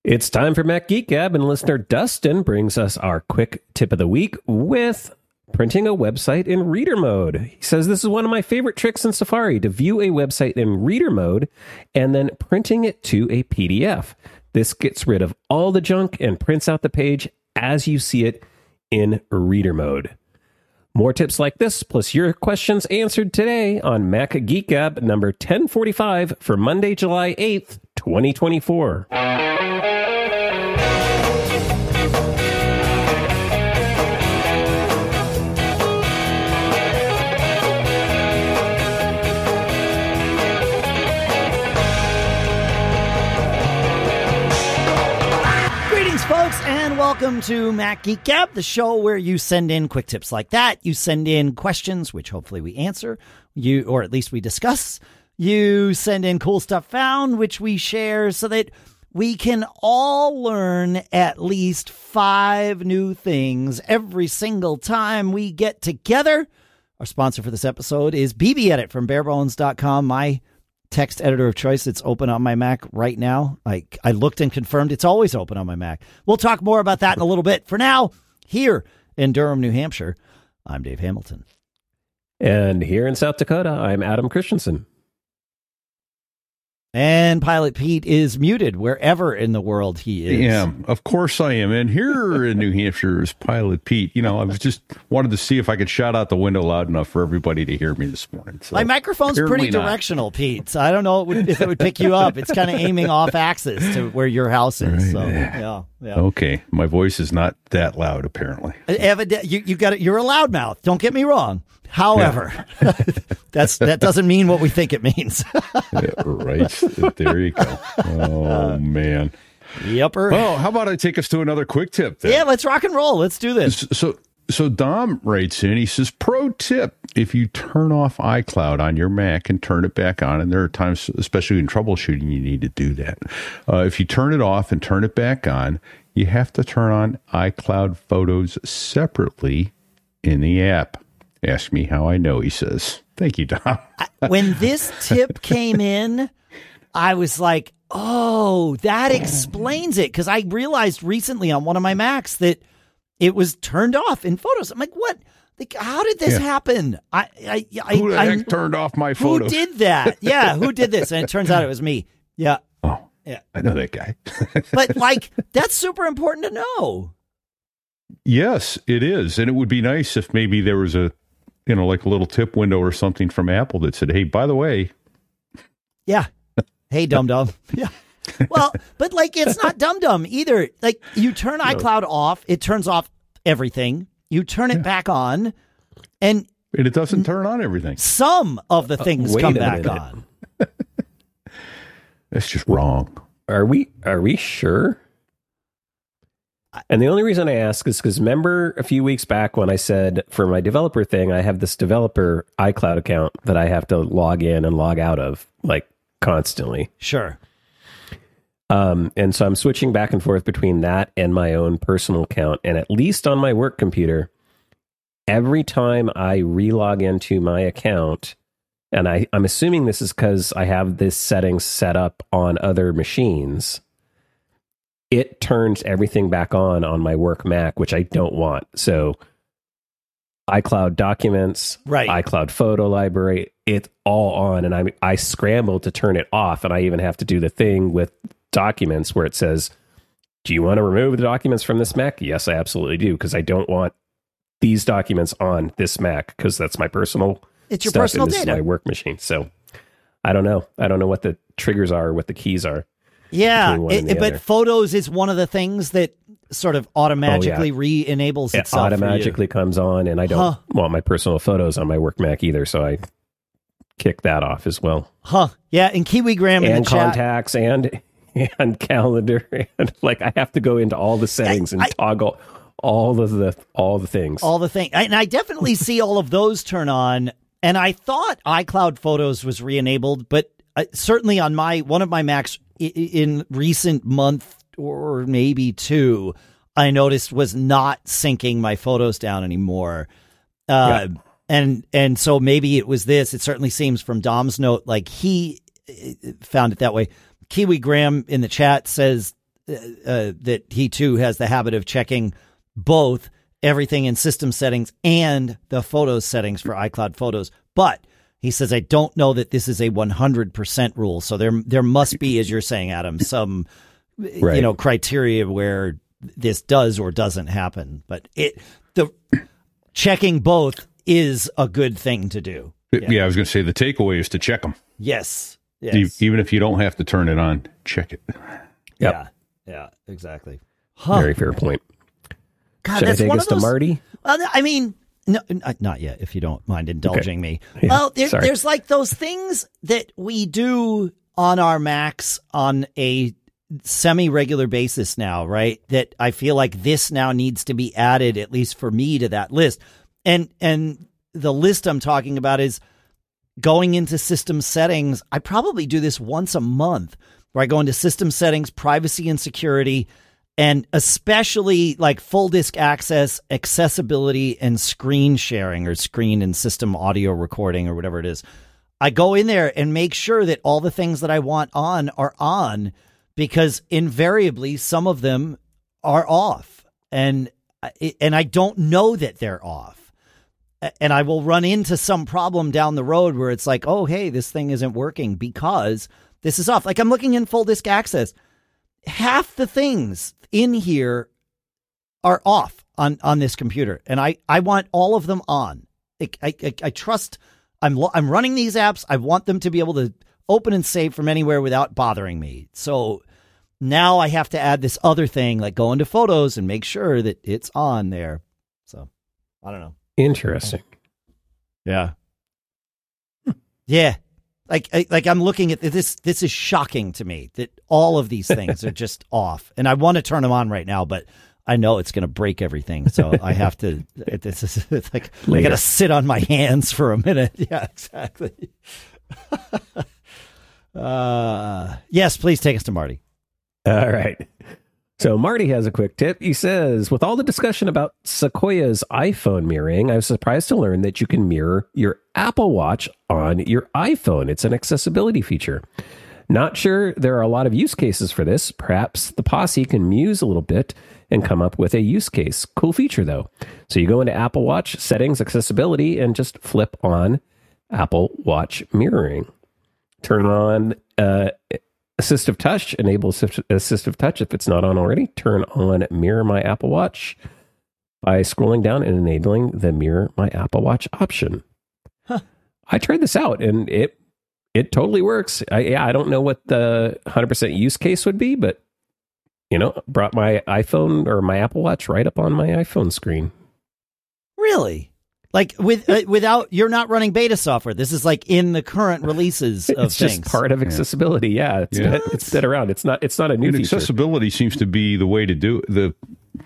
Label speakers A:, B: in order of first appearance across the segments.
A: It's time for Mac Geek Gab, and listener Dustin brings us our quick tip of the week with printing a website in reader mode. He says, this is one of my favorite tricks in Safari, to view a website in reader mode and then printing it to a PDF. This gets rid of all the junk and prints out the page as you see it in reader mode. More tips like this, plus your questions answered today on Mac Geek Gab number 1045 for Monday, July 8th, 2024.
B: Folks, and welcome to Mac Geek Gab, the show where you send in quick tips like that. You send in questions, which hopefully we answer, or at least we discuss. You send in cool stuff found, which we share so that we can all learn at least 5 new things every single time we get together. Our sponsor for this episode is BBEdit from barebones.com, my text editor of choice. It's open on my Mac right now. I looked and confirmed it's always open on my Mac. We'll talk more about that in a little bit. For now, here in Durham, New Hampshire, I'm Dave Hamilton.
A: And here in South Dakota, I'm Adam Christensen.
B: And Pilot Pete is muted wherever in the world he is.
C: Yeah, of course I am. And here in New Hampshire is Pilot Pete. You know, I was just wanted to see if I could shout out the window loud enough for everybody to hear me this morning. So
B: my microphone's pretty directional, Pete. So I don't know if it would pick you up. It's kind of aiming off axis to where your house is.
C: Right.
B: So yeah.
C: Okay, my voice is not that loud, apparently.
B: You got it. You're a loudmouth. Don't get me wrong. However, that doesn't mean what we think it means.
C: Yeah, right. There you go. Oh, man.
B: Yepper.
C: Well, how about I take us to another quick tip then?
B: Yeah, let's rock and roll. Let's do this.
C: So Dom writes in, he says, pro tip, if you turn off iCloud on your Mac and turn it back on, and there are times, especially in troubleshooting, you need to do that. If you turn it off and turn it back on, you have to turn on iCloud Photos separately in the app. Ask me how I know, he says. Thank you, Dom.
B: When this tip came in, I was like, oh, that explains it. Because I realized recently on one of my Macs that it was turned off in Photos. I'm like, what? Like, how did this happen?
C: Who the heck turned off my photos?
B: Who did that? Yeah, who did this? And it turns out it was me. Yeah.
C: Oh,
B: yeah.
C: I know that guy.
B: But, like, that's super important to know.
C: Yes, it is. And it would be nice if maybe there was like a little tip window or something from Apple that said, hey, by the way.
B: Yeah. Hey, dum-dum. Yeah. Well, but like, it's not dum-dum either. Like, you turn iCloud off, it turns off everything. You turn it back on, and
C: it doesn't turn on everything.
B: Some of the things come back on.
C: That's just wrong.
A: Are we sure? And the only reason I ask is because remember a few weeks back when I said for my developer thing, I have this developer iCloud account that I have to log in and log out of like constantly.
B: Sure.
A: And so I'm switching back and forth between that and my own personal account. And at least on my work computer, every time I relog into my account, and I'm assuming this is because I have this setting set up on other machines, it turns everything back on my work Mac, which I don't want. So iCloud Documents,
B: right,
A: iCloud Photo Library, it's all on. And I scrambled to turn it off. And I even have to do the thing with Documents where it says, do you want to remove the documents from this Mac? Yes, I absolutely do. Because I don't want these documents on this Mac because that's my personal
B: It's your
A: stuff,
B: personal
A: and this
B: data.
A: is my work machine. So I don't know. I don't know what the triggers are or what the keys are.
B: Yeah, but Photos is one of the things that sort of automatically re-enables itself.
A: It automatically comes on, and I don't want my personal photos on my work Mac either, so I kick that off as well.
B: Yeah, and KiwiGram in the chat.
A: Contacts and calendar, and like I have to go into all the settings and toggle all the things.
B: And I definitely see all of those turn on. And I thought iCloud Photos was re-enabled, but certainly on one of my Macs in recent month or maybe 2, I noticed was not syncing my photos down anymore. And so maybe it was this. It certainly seems from Dom's note like he found it that way. KiwiGram in the chat says that he too has the habit of checking both everything in system settings and the photos settings for iCloud Photos. But he says, I don't know that this is a 100% rule. So there must be, as you're saying, Adam, some criteria where this does or doesn't happen. But the checking both is a good thing to do.
C: Yeah, I was going to say the takeaway is to check them.
B: Yes.
C: Even if you don't have to turn it on, check it.
A: Yep.
B: Yeah, exactly.
A: Very fair point.
B: God,
A: Should I
B: that's
A: take
B: one
A: us
B: of those,
A: to Marty?
B: Well, I mean, no, not yet, if you don't mind indulging me.
A: Yeah,
B: well,
A: sorry.
B: there's like those things that we do on our Macs on a semi-regular basis now, right? That I feel like this now needs to be added, at least for me, to that list. And the list I'm talking about is going into system settings. I probably do this once a month, where I go into system settings, privacy and security, and especially like full disk access, accessibility, and screen sharing, or screen and system audio recording, or whatever it is. I go in there and make sure that all the things that I want on are on, because invariably some of them are off, and I don't know that they're off. And I will run into some problem down the road where it's like, oh, hey, this thing isn't working because this is off. Like, I'm looking in full disk access. Half the things in here are off on this computer, and I want all of them on. I trust. I'm running these apps. I want them to be able to open and save from anywhere without bothering me. So now I have to add this other thing, like go into Photos and make sure that it's on there. So I don't know.
A: Interesting.
B: Yeah. Yeah. Like I'm looking at this. This is shocking to me that all of these things are just off, and I want to turn them on right now, but I know it's going to break everything. So I have to, it's like, later. I got to sit on my hands for a minute. Yeah, exactly. Yes, please take us to Marty.
A: All right. So Marty has a quick tip. He says, with all the discussion about Sequoia's iPhone mirroring, I was surprised to learn that you can mirror your Apple Watch on your iPhone. It's an accessibility feature. Not sure there are a lot of use cases for this. Perhaps the posse can muse a little bit and come up with a use case. Cool feature, though. So you go into Apple Watch, settings, accessibility, and just flip on Apple Watch mirroring. Turn on Assistive Touch, enable Assistive Touch if it's not on already. Turn on Mirror My Apple Watch by scrolling down and enabling the Mirror My Apple Watch option.
B: Huh.
A: I tried this out, and it totally works. I don't know what the 100% use case would be, but brought my iPhone or my Apple Watch right up on my iPhone screen.
B: Really? Like without, you're not running beta software. This is like in the current releases of
A: it's
B: things.
A: Just part of accessibility. Yeah, it's been around. It's not a new feature.
C: Accessibility seems to be the way to do it.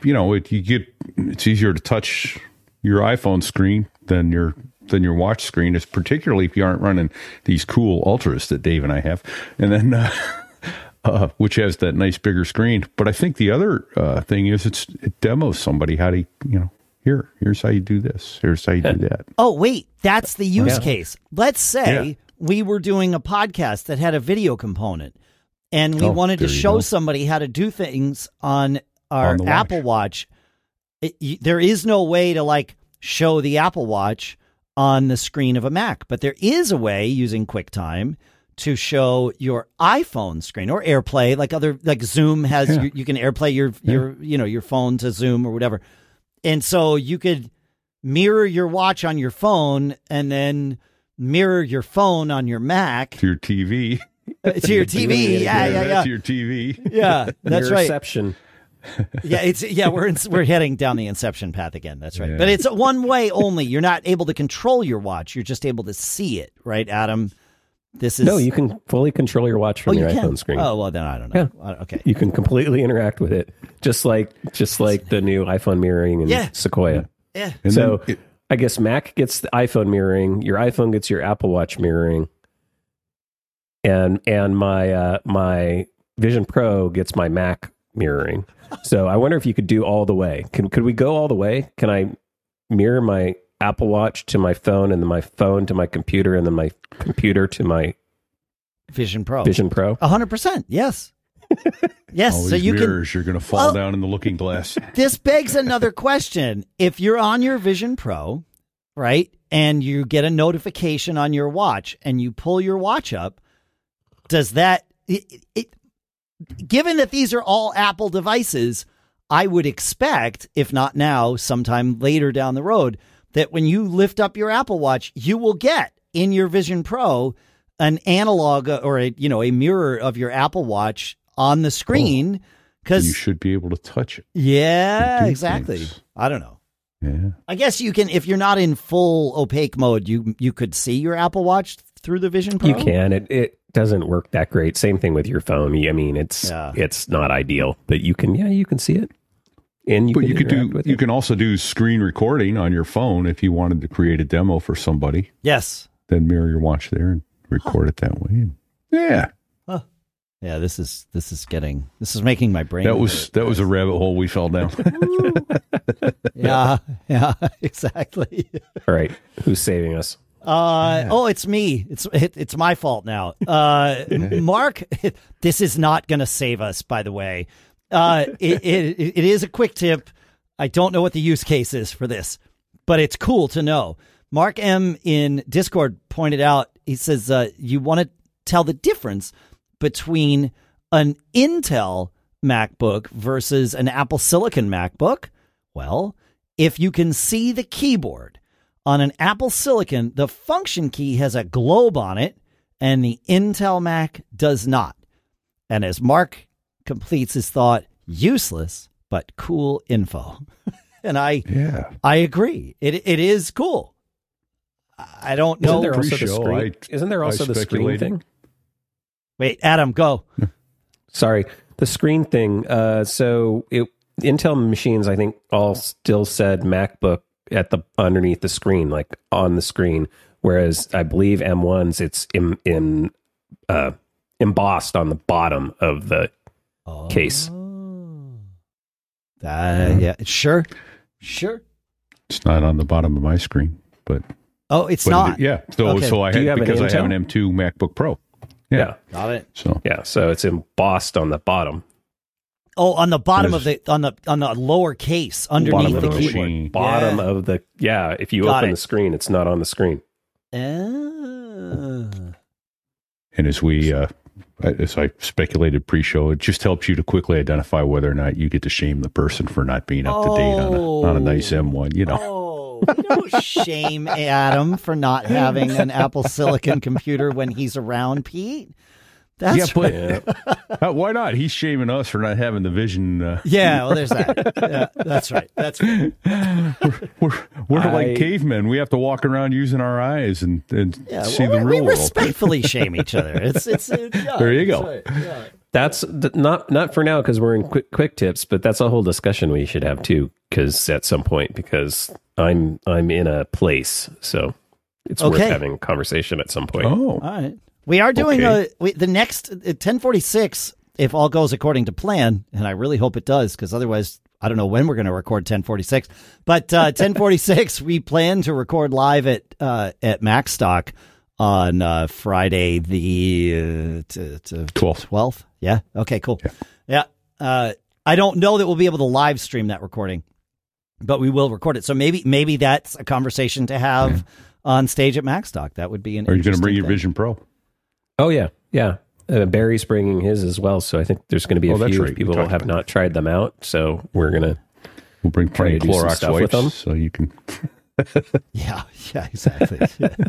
C: It's easier to touch your iPhone screen than your watch screen. It's particularly if you aren't running these cool Ultras that Dave and I have, and then which has that nice bigger screen. But I think the other thing is it demos somebody how to Here's how you do this. Here's how you do that.
B: Oh, wait, that's the use case. Let's say we were doing a podcast that had a video component, and we wanted to show somebody how to do things on our Apple Watch. There is no way to like show the Apple Watch on the screen of a Mac, but there is a way using QuickTime to show your iPhone screen or AirPlay, like Zoom has. You can AirPlay your phone to Zoom or whatever. And so you could mirror your watch on your phone and then mirror your phone on your Mac.
C: To your TV.
B: To your TV. Yeah.
C: To your TV.
B: Yeah, that's right.
A: Inception.
B: We're heading down the Inception path again. That's right. Yeah. But it's one way only. You're not able to control your watch. You're just able to see it. Right, Adam?
A: No, you can fully control your watch from your iPhone screen.
B: Oh, well, then I don't know. Yeah. Okay.
A: You can completely interact with it, just like the new iPhone mirroring and Sequoia.
B: Yeah.
A: And so I guess Mac gets the iPhone mirroring, your iPhone gets your Apple Watch mirroring, and my Vision Pro gets my Mac mirroring. So I wonder if you could do all the way. Could we go all the way? Can I mirror my Apple Watch to my phone, and then my phone to my computer, and then my computer to my
B: Vision Pro?
A: 100%.
B: Yes. Yes,
C: All
B: so
C: these
B: you
C: mirrors, you're going to fall down in the looking glass.
B: This begs another question. If you're on your Vision Pro, right, and you get a notification on your watch and you pull your watch up, does that, given that these are all Apple devices, I would expect, if not now, sometime later down the road, that when you lift up your Apple Watch, you will get in your Vision Pro an analog or a mirror of your Apple Watch on the screen. Because
C: you should be able to touch it.
B: Yeah, exactly. Things. I don't know.
C: Yeah.
B: I guess you can, if you're not in full opaque mode, you could see your Apple Watch through the Vision Pro.
A: You can. It doesn't work that great. Same thing with your phone. I mean, it's not ideal, but you can see it. And
C: you can also do screen recording on your phone if you wanted to create a demo for somebody.
B: Yes.
C: Then mirror your watch there and record it that way. Yeah.
B: Yeah, this is making my brain.
C: That was a rabbit hole we fell down.
B: yeah, exactly.
A: All right, who's saving us?
B: It's me. It's my fault now. Mark, this is not going to save us, by the way. It is a quick tip. I don't know what the use case is for this, but it's cool to know. Mark M in Discord pointed out, he says, you want to tell the difference between an Intel MacBook versus an Apple Silicon MacBook. Well, if you can see the keyboard on an Apple Silicon, the function key has a globe on it, and the Intel Mac does not. And as Mark completes his thought, useless but cool info. And I agree. It is cool. I don't know.
A: Isn't there also the screen thing?
B: Wait, Adam, go.
A: Sorry, the screen thing. So Intel machines, I think, all still said MacBook at the underneath the screen, like on the screen. Whereas I believe M1's it's embossed on the bottom of the case.
B: Yeah, sure.
C: It's not on the bottom of my screen, but
B: it's not.
C: So I have because I have an M2 MacBook Pro.
A: Yeah,
B: got it.
A: So it's embossed on the bottom.
B: Oh, on the bottom of the on the lower case underneath the keyboard.
A: Bottom of the If you open the screen, it's not on the screen.
C: And as I speculated pre-show, it just helps you to quickly identify whether or not you get to shame the person for not being up to date on a nice M1. You know.
B: We don't shame Adam for not having an Apple Silicon computer when he's around, Pete. That's
C: why not? He's shaming us for not having the vision.
B: Well, there's that. Yeah, that's right. That's right.
C: We're like cavemen. We have to walk around using our eyes and see the real world.
B: We respectfully shame each other. It's
C: there you go.
B: Right. Yeah.
A: That's not for now because we're in quick tips, but that's a whole discussion we should have too. Because at some point, because I'm in a place, so it's worth having a conversation at some point.
C: Oh,
B: all right. We are doing the next 1046, if all goes according to plan, and I really hope it does, because otherwise I don't know when we're going to record 1046. But 1046, we plan to record live at MacStock on Friday the 12th. Yeah. Okay. Cool. Yeah. I don't know that we'll be able to live stream that recording, but we will record it. So maybe that's a conversation to have on stage at MacStock. That would be an.
C: Are you going to bring your Vision Pro?
A: Oh yeah. Barry's bringing his as well, so I think there's going to be a few people who have not tried them out. So we'll
C: bring plenty of Clorox wipes with them, so you can.
B: yeah, exactly.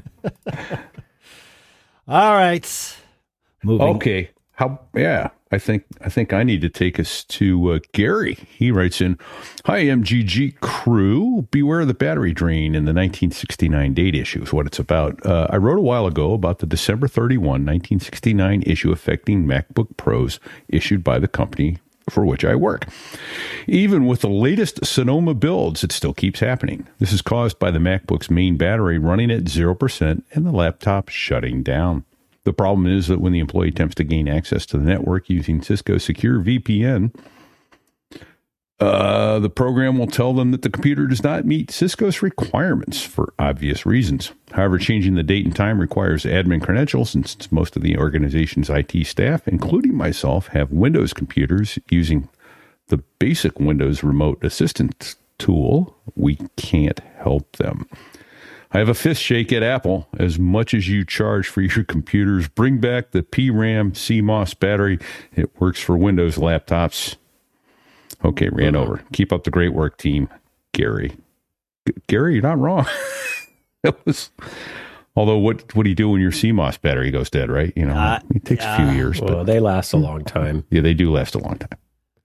B: All right, moving.
C: Okay. I think I need to take us to Gary. He writes in, "Hi, MGG crew. Beware the battery drain in the 1969 date issue is what it's about. I wrote a while ago about the December 31, 1969 issue affecting MacBook Pros issued by the company for which I work. Even with the latest Sonoma builds, it still keeps happening. This is caused by the MacBook's main battery running at 0% and the laptop shutting down. The problem is that when the employee attempts to gain access to the network using Cisco Secure VPN, The program will tell them that the computer does not meet Cisco's requirements for obvious reasons. However, changing the date and time requires admin credentials, and since most of the organization's IT staff, including myself, have Windows computers using the basic Windows remote assistant tool, we can't help them. I have a fist shake at Apple. As much as you charge for your computers, bring back the PRAM CMOS battery. It works for Windows laptops. Okay, ran over. Keep up the great work, team. Gary. Gary, you're not wrong. Although, what do you do when your CMOS battery goes dead, right? You know, it takes a few years.
A: Well, they last a long time.
C: Yeah, they do last a long time.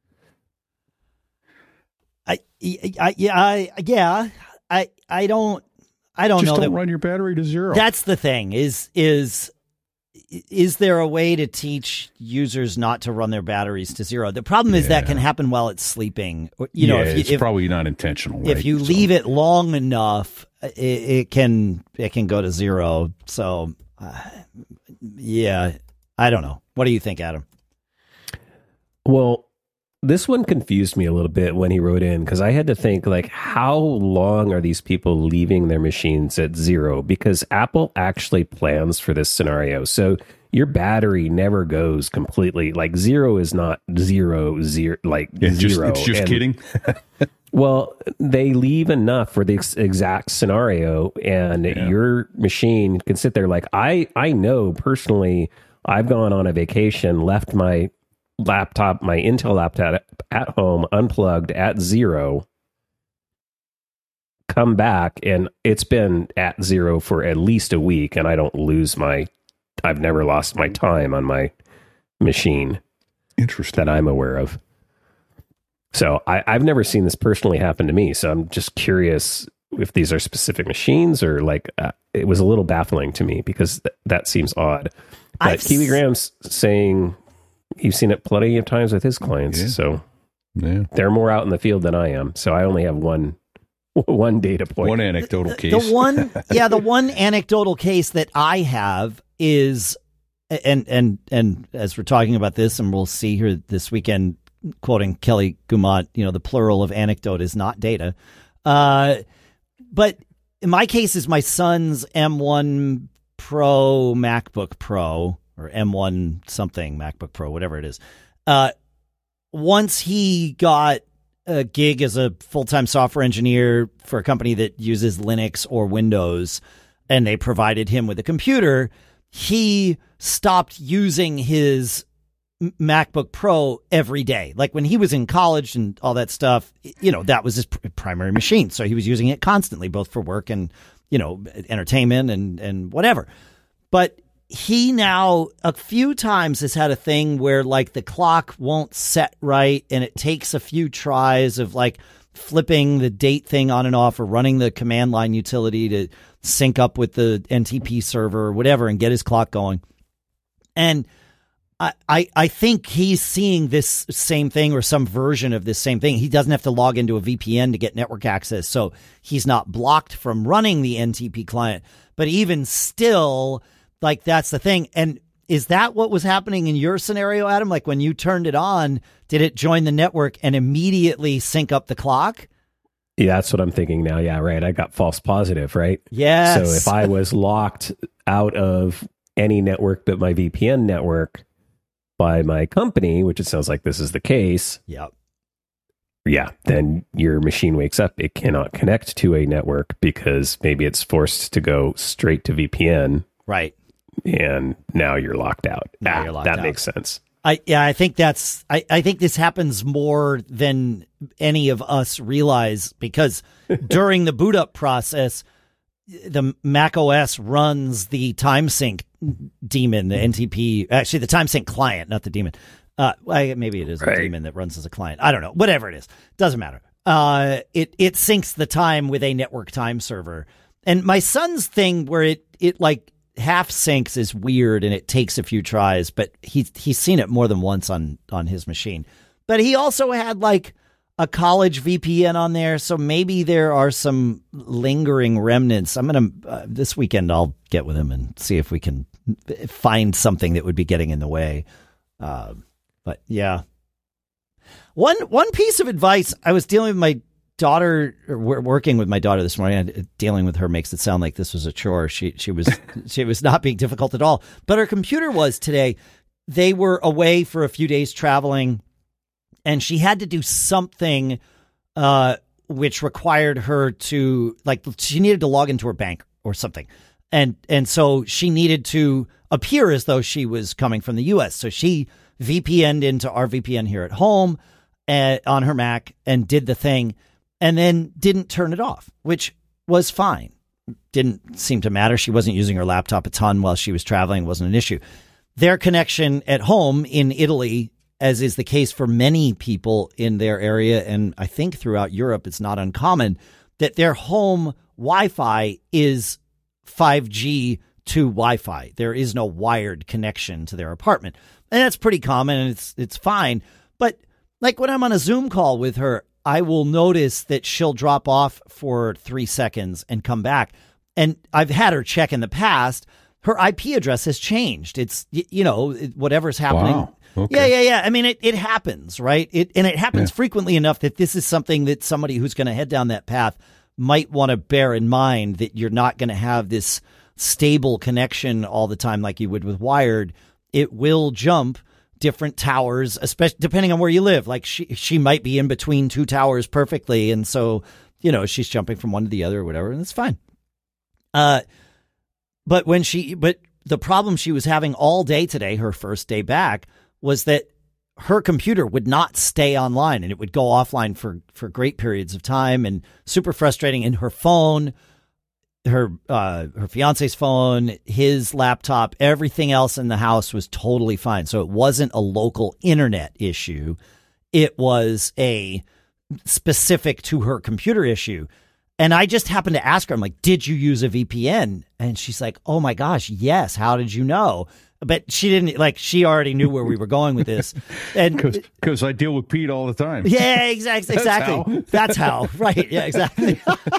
B: I don't know.
C: Just don't run your battery to zero.
B: That's the thing. Is there a way to teach users not to run their batteries to zero? The problem is that can happen while it's sleeping. You know,
C: it's probably not intentional. Right?
B: If you leave it long enough, it can go to zero. So, I don't know. What do you think, Adam?
A: Well, this one confused me a little bit when he wrote in, because I had to think, like, how long are these people leaving their machines at zero? Because Apple actually plans for this scenario. So your battery never goes completely, like, zero is not zero, like zero.
C: It's just kidding.
A: Well, they leave enough for this exact scenario, and your machine can sit there. Like, I know personally, I've gone on a vacation, left my laptop, my Intel laptop at home, unplugged at zero, come back, and it's been at zero for at least a week, and I don't lose I've never lost my time on my machine.
C: Interesting.
A: That I'm aware of. So I've never seen this personally happen to me, so I'm just curious if these are specific machines, or like, it was a little baffling to me, because that seems odd. But Kiwi Graham's saying you've seen it plenty of times with his clients, so they're more out in the field than I am. So I only have one data point,
C: one anecdotal case.
B: The one anecdotal case that I have is, and as we're talking about this, and we'll see here this weekend, quoting Kelly Guimont, the plural of anecdote is not data. But in my case is my son's M1 Pro MacBook Pro, or M1 something MacBook Pro, whatever it is. Once he got a gig as a full-time software engineer for a company that uses Linux or Windows, and they provided him with a computer, he stopped using his MacBook Pro every day. Like when he was in college and all that stuff, that was his primary machine. So he was using it constantly, both for work and, entertainment and whatever. But he now a few times has had a thing where like the clock won't set right, and it takes a few tries of like flipping the date thing on and off, or running the command line utility to sync up with the NTP server or whatever and get his clock going. And I think he's seeing this same thing, or some version of this same thing. He doesn't have to log into a VPN to get network access, so he's not blocked from running the NTP client. But even still, like, that's the thing. And is that what was happening in your scenario, Adam? Like when you turned it on, did it join the network and immediately sync up the clock?
A: Yeah, that's what I'm thinking now. Yeah, right. I got false positive, right?
B: Yes.
A: So if I was locked out of any network but my VPN network by my company, which it sounds like this is the case.
B: Yep.
A: Yeah, then your machine wakes up. It cannot connect to a network because maybe it's forced to go straight to VPN.
B: Right.
A: And now you're locked out.
B: Now you're locked
A: that
B: out.
A: Makes sense.
B: I think I think this happens more than any of us realize, because during the boot up process, the Mac OS runs the timesync daemon, the NTP, actually the timesync client, not the daemon. Maybe it is a daemon that runs as a client. I don't know. Whatever it is, doesn't matter. It syncs the time with a network time server. And my son's thing where it like half syncs is weird, and it takes a few tries, but he's seen it more than once on his machine. But he also had like a college VPN on there, so maybe there are some lingering remnants. I'm gonna this weekend I'll get with him and see if we can find something that would be getting in the way. But yeah, One piece of advice, I was dealing with my daughter, or working with my daughter this morning, and dealing with her makes it sound like this was a chore. She was not being difficult at all, but her computer was today. They were away for a few days traveling, and she had to do something which required her to, like, she needed to log into her bank or something. And so she needed to appear as though she was coming from the U.S. So she VPN'd into our VPN here at home on her Mac and did the thing, and then didn't turn it off, which was fine. Didn't seem to matter. She wasn't using her laptop a ton while she was traveling. It wasn't an issue. Their connection at home in Italy, as is the case for many people in their area, and I think throughout Europe, it's not uncommon, that their home Wi-Fi is 5G to Wi-Fi. There is no wired connection to their apartment. And that's pretty common, and it's fine. But like when I'm on a Zoom call with her, I will notice that she'll drop off for 3 seconds and come back. And I've had her check in the past. Her IP address has changed. It's, whatever's happening.
C: Wow. Okay.
B: Yeah. I mean, it happens, right? It happens frequently enough that this is something that somebody who's going to head down that path might want to bear in mind, that you're not going to have this stable connection all the time like you would with wired. It will jump different towers, especially depending on where you live. Like she might be in between two towers perfectly. And so, she's jumping from one to the other or whatever, and it's fine. But the problem she was having all day today, her first day back, was that her computer would not stay online, and it would go offline for great periods of time, and super frustrating. And her phone, her fiance's phone, his laptop, everything else in the house was totally fine. So it wasn't a local internet issue. It was a specific to her computer issue. And I just happened to ask her, I'm like, did you use a VPN? And she's like, oh my gosh, yes. How did you know? But she didn't, she already knew where we were going with this. And
C: because I deal with Pete all the time.
B: Yeah, exactly. That's how. Right. Yeah, exactly.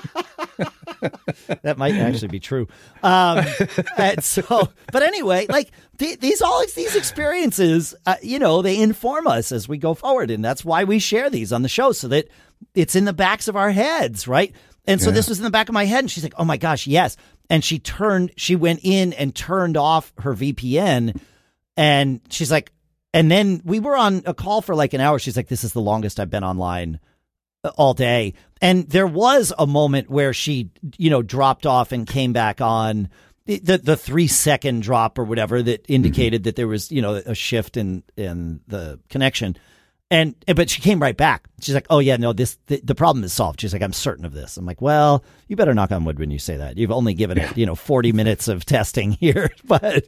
B: That might actually be true. And so, but anyway, these experiences, they inform us as we go forward. And that's why we share these on the show, so that it's in the backs of our heads. Right. And so this was in the back of my head, and she's like, oh my gosh, yes. And she went in and turned off her VPN, and she's like, and then we were on a call for like an hour. She's like, this is the longest I've been online all day. And there was a moment where she, dropped off and came back on, the 3-second drop or whatever that indicated that there was, a shift in the connection. But she came right back. She's like, oh yeah, no, the problem is solved. She's like, I'm certain of this. I'm like, well, you better knock on wood when you say that. You've only given it, 40 minutes of testing here. But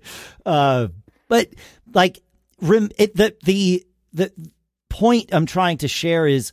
B: like the point I'm trying to share is,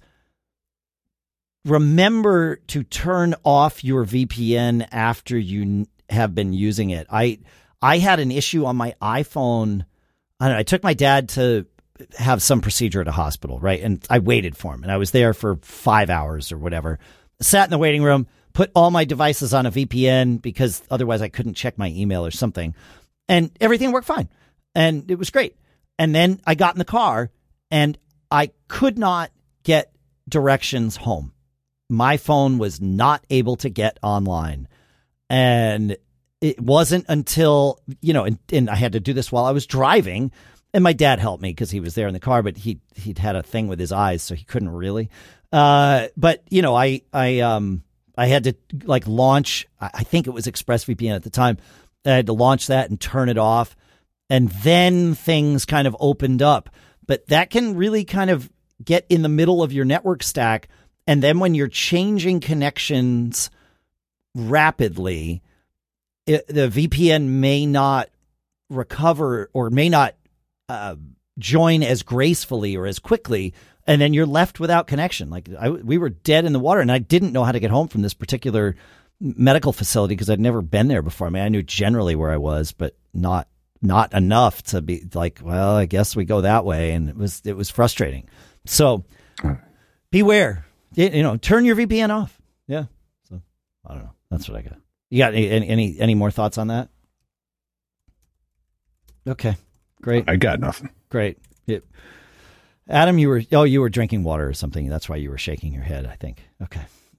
B: remember to turn off your VPN after you have been using it. I had an issue on my iPhone. I took my dad to have some procedure at a hospital, right? And I waited for him, and I was there for 5 hours or whatever. Sat in the waiting room, put all my devices on a VPN because otherwise I couldn't check my email or something. And everything worked fine. And it was great. And then I got in the car, and I could not get directions home. My phone was not able to get online. And it wasn't until, and I had to do this while I was driving. And my dad helped me because he was there in the car, but he'd had a thing with his eyes, so he couldn't really. But I had to launch. I think it was ExpressVPN at the time. I had to launch that and turn it off, and then things kind of opened up. But that can really kind of get in the middle of your network stack, and then when you're changing connections rapidly, the VPN may not recover or may not join as gracefully or as quickly, and then you're left without connection. We were dead in the water, and I didn't know how to get home from this particular medical facility because I'd never been there before. I mean, I knew generally where I was, but not enough to be like, well, I guess we go that way, and it was frustrating. So beware. Turn your VPN off. Yeah. So I don't know. That's what I got. You got any more thoughts on that? Okay. Great.
C: I got nothing.
B: Great. Adam, you were drinking water or something. That's why you were shaking your head, I think. Okay.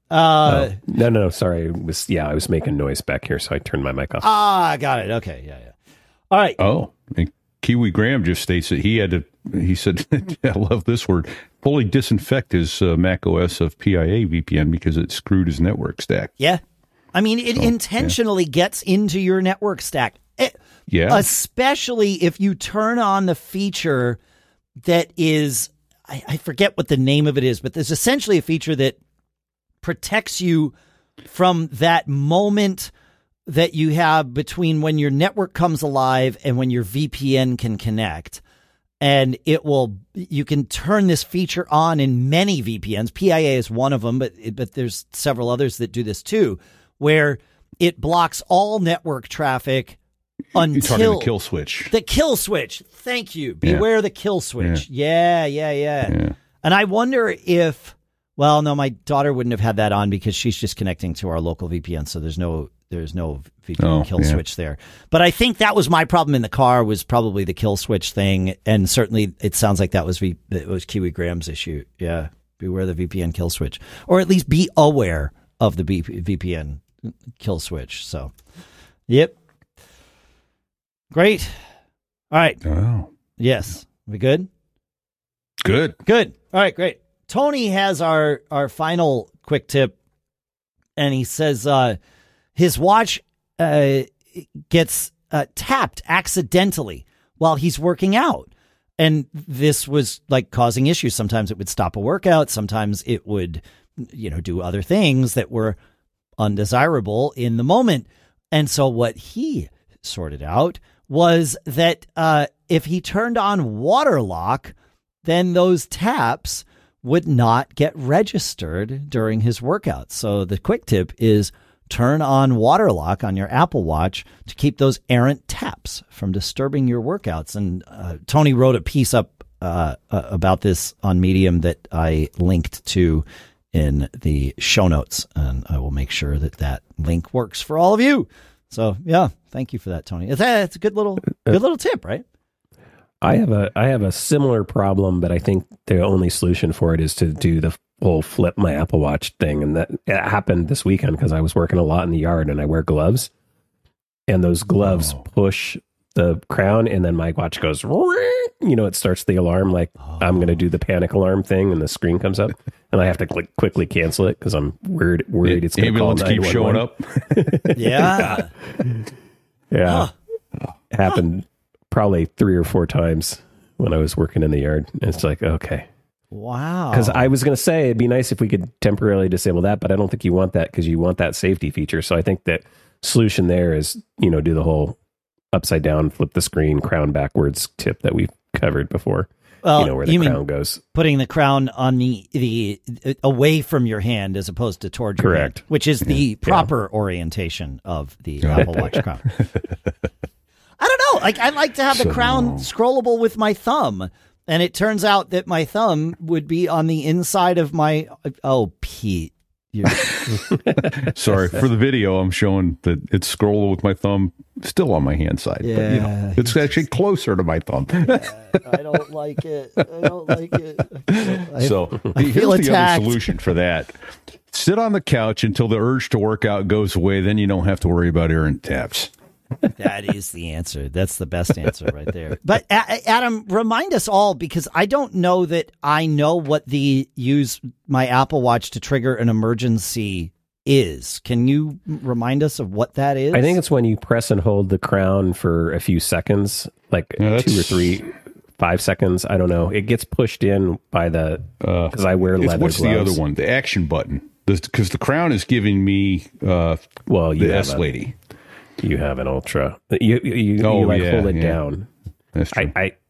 A: No, sorry. I was making noise back here, so I turned my mic off.
B: Got it. Okay. Yeah. All right.
C: Oh, and Kiwi Graham just states that he said, I love this word, fully disinfect his Mac OS of PIA VPN because it screwed his network stack.
B: Yeah. I mean, it intentionally gets into your network stack. Especially if you turn on the feature that is, I forget what the name of it is, but there's essentially a feature that protects you from that moment that you have between when your network comes alive and when your VPN can connect. And you can turn this feature on in many VPNs. PIA is one of them, but there's several others that do this too, where it blocks all network traffic until
C: you're talking the kill switch.
B: The kill switch. Thank you. Beware the kill switch. Yeah. And I wonder if, well, no, my daughter wouldn't have had that on because she's just connecting to our local VPN, so there's no VPN kill switch there. But I think that was my problem in the car, was probably the kill switch thing, and certainly it sounds like that was Kiwi Graham's issue. Yeah, beware the VPN kill switch, or at least be aware of the VPN kill switch. So, yep. Great. All right.
C: Oh.
B: Yes. We good?
C: Good.
B: All right, great. Tony has our final quick tip, and he says his watch gets tapped accidentally while he's working out. And this was like causing issues. Sometimes it would stop a workout. Sometimes it would, do other things that were undesirable in the moment. And so what he sorted out was that if he turned on water lock, then those taps would not get registered during his workouts. So the quick tip is turn on water lock on your Apple Watch to keep those errant taps from disturbing your workouts. And Tony wrote a piece up about this on Medium that I linked to in the show notes, and I will make sure that link works for all of you. So yeah, thank you for that, Tony. It's a good little tip, right?
A: I have a similar problem, but I think the only solution for it is to do the whole flip my Apple Watch thing. And that it happened this weekend because I was working a lot in the yard and I wear gloves, and those gloves push the crown, and then my watch goes, it starts the alarm like I'm going to do the panic alarm thing, and the screen comes up, and I have to quickly cancel it because I'm worried it's going to call 911.
C: Keep showing up.
B: Yeah.
A: Yeah. It happened probably 3 or 4 times when I was working in the yard. And it's like, okay.
B: Wow.
A: Because I was going to say it'd be nice if we could temporarily disable that, but I don't think you want that because you want that safety feature. So I think that solution there is, do the whole upside down, flip the screen, crown backwards tip that we've covered before.
B: Well,
A: where the crown goes.
B: Putting the crown on the away from your hand as opposed to toward your hand, which is the proper orientation of the Apple Watch crown. I don't know. Like, I like to have the crown scrollable with my thumb, and it turns out that my thumb would be on the inside of my. Oh, Pete.
C: Sorry for the video. I'm showing that it's scrollable with my thumb still on my hand side.
B: Yeah,
C: but, it's actually closer to my thumb.
B: I don't like it.
C: So here's the other solution for that. Sit on the couch until the urge to work out goes away. Then you don't have to worry about errant taps.
B: That is the answer. That's the best answer right there. But Adam, remind us all, because I don't know that I know what the use my Apple Watch to trigger an emergency is. Can you remind us of what that is?
A: I think it's when you press and hold the crown for a few seconds, like 2 or 3, 5 seconds. I don't know. It gets pushed in by the, because I wear leather
C: What's
A: gloves.
C: The other one? The action button. Because the crown is giving me the S Lady.
A: You have an Ultra. You hold it down.
C: That's true.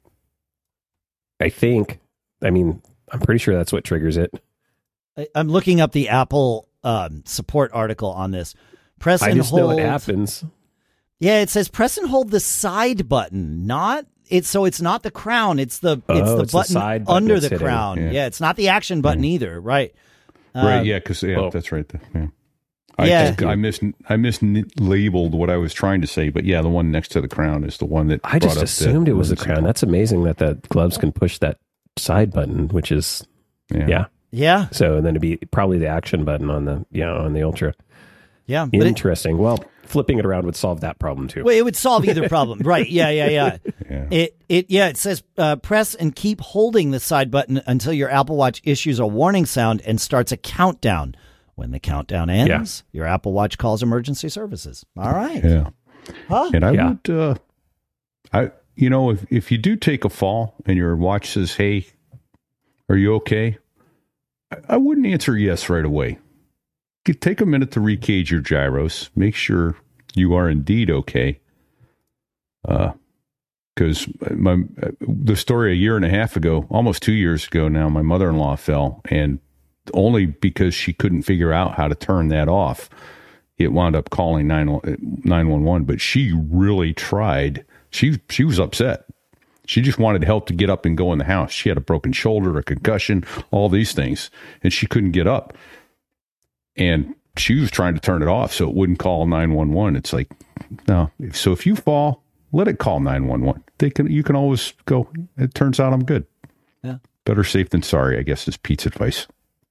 A: I think. I mean, I'm pretty sure that's what triggers it.
B: I'm looking up the Apple support article on this. Press and hold. I just know
A: it happens.
B: Yeah, it says press and hold the side button. So it's not the crown. It's the button under the crown. Yeah, it's not the action button either. Right.
C: Right. Yeah. Because that's right. Yeah. I mislabeled what I was trying to say, but the one next to the crown is the one that
A: I just assumed it was the crown. That's amazing that the gloves can push that side button, which is yeah. So then it'd be probably the action button on the Ultra.
B: Yeah.
A: Interesting. Well, flipping it around would solve that problem too.
B: Well, it would solve either problem. Right. Yeah. It says press and keep holding the side button until your Apple Watch issues a warning sound and starts a countdown. When the countdown ends, your Apple Watch calls emergency services. All right.
C: Yeah.
B: Huh?
C: And I would, if you do take a fall and your watch says, "Hey, are you okay?" I wouldn't answer yes right away. Take a minute to recage your gyros. Make sure you are indeed okay. Because the story a year and a half ago, almost 2 years ago now, my mother-in-law fell, and only because she couldn't figure out how to turn that off, it wound up calling 911. But she really tried. She was upset. She just wanted help to get up and go in the house. She had a broken shoulder, a concussion, all these things, and she couldn't get up. And she was trying to turn it off so it wouldn't call 911. It's like, no. So if you fall, let it call 911. You can always go, it turns out I'm good.
B: Yeah.
C: Better safe than sorry, I guess, is Pete's advice.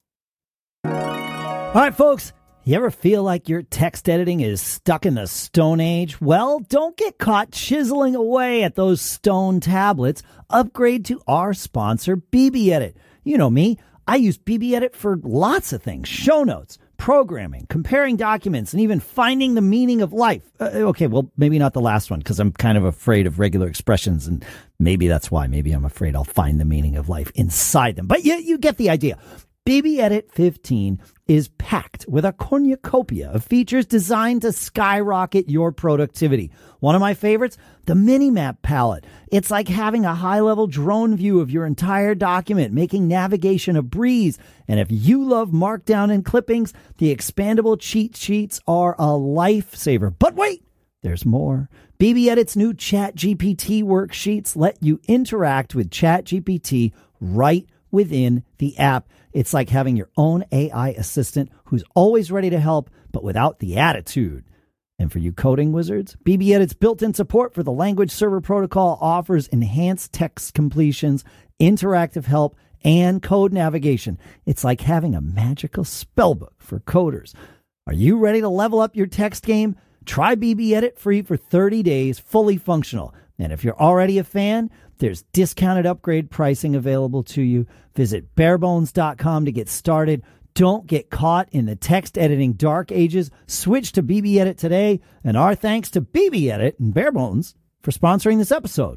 B: All right, folks. You ever feel like your text editing is stuck in the Stone Age? Well, don't get caught chiseling away at those stone tablets. Upgrade to our sponsor, BBEdit. You know me. I use BBEdit for lots of things. Show notes, programming, comparing documents, and even finding the meaning of life. Okay, well, maybe not the last one, because I'm kind of afraid of regular expressions, and maybe that's why. Maybe I'm afraid I'll find the meaning of life inside them. But you get the idea. BBEdit 15 is packed with a cornucopia of features designed to skyrocket your productivity. One of my favorites, the Minimap palette. It's like having a high-level drone view of your entire document, making navigation a breeze. And if you love Markdown and clippings, the expandable cheat sheets are a lifesaver. But wait, there's more. BBEdit's new ChatGPT worksheets let you interact with ChatGPT right within the app. It's like having your own AI assistant who's always ready to help, but without the attitude. And for you coding wizards, BBEdit's built-in support for the language server protocol offers enhanced text completions, interactive help, and code navigation. It's like having a magical spellbook for coders. Are you ready to level up your text game? Try BBEdit free for 30 days, fully functional. And if you're already a fan, there's discounted upgrade pricing available to you. Visit barebones.com to get started. Don't get caught in the text editing dark ages. Switch to BBEdit today. And our thanks to BBEdit and Barebones for sponsoring this episode.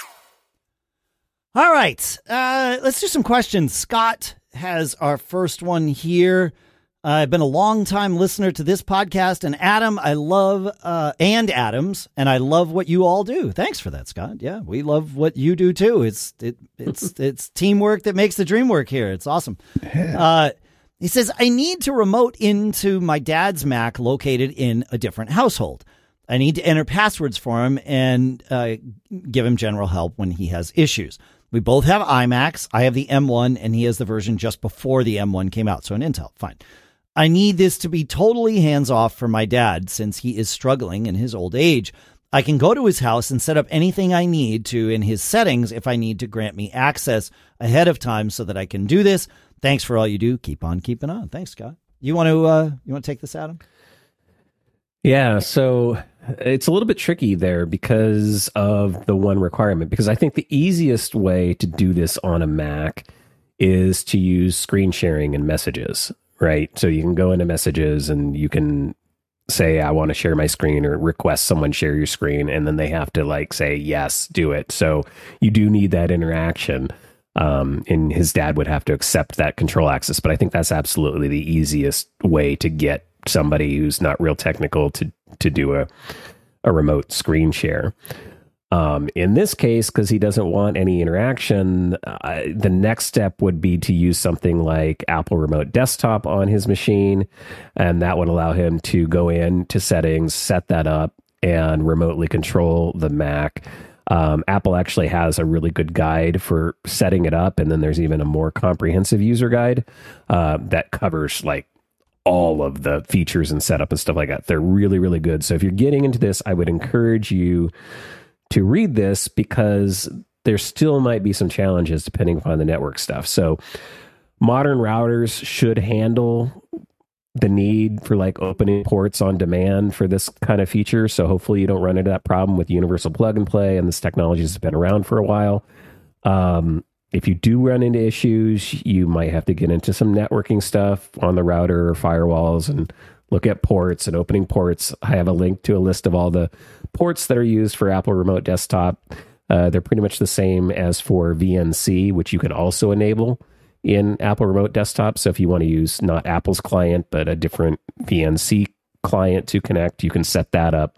B: All right, let's do some questions. Scott has our first one here. I've been a long-time listener to this podcast, and Adam, I love, and Adams, and I love what you all do. Thanks for that, Scott. Yeah, we love what you do too. It's teamwork that makes the dream work here. It's awesome. Yeah. He says, I need to remote into my dad's Mac located in a different household. I need to enter passwords for him and give him general help when he has issues. We both have iMacs. I have the M1, and he has the version just before the M1 came out, so an Intel. Fine. I need this to be totally hands-off for my dad since he is struggling in his old age. I can go to his house and set up anything I need to in his settings if I need to grant me access ahead of time so that I can do this. Thanks for all you do. Keep on keeping on. Thanks, Scott. You want to take this, Adam?
A: Yeah, so it's a little bit tricky there because of the one requirement, because I think the easiest way to do this on a Mac is to use screen sharing and messages. Right. So you can go into messages and you can say, I want to share my screen, or request someone share your screen. And then they have to say, yes, do it. So you do need that interaction. And his dad would have to accept that control access. But I think that's absolutely the easiest way to get somebody who's not real technical to do a remote screen share. In this case, because he doesn't want any interaction, the next step would be to use something like Apple Remote Desktop on his machine, and that would allow him to go into settings, set that up, and remotely control the Mac. Apple actually has a really good guide for setting it up, and then there's even a more comprehensive user guide that covers all of the features and setup and stuff like that. They're really, really good. So if you're getting into this, I would encourage you to read this, because there still might be some challenges depending upon the network stuff. So modern routers should handle the need for like opening ports on demand for this kind of feature. So hopefully you don't run into that problem with universal plug and play, and this technology has been around for a while. If you do run into issues, you might have to get into some networking stuff on the router or firewalls and look at ports and opening ports. I have a link to a list of all the ports that are used for Apple Remote Desktop. They're pretty much the same as for VNC, which you can also enable in Apple Remote Desktop. So if you want to use not Apple's client, but a different VNC client to connect, you can set that up.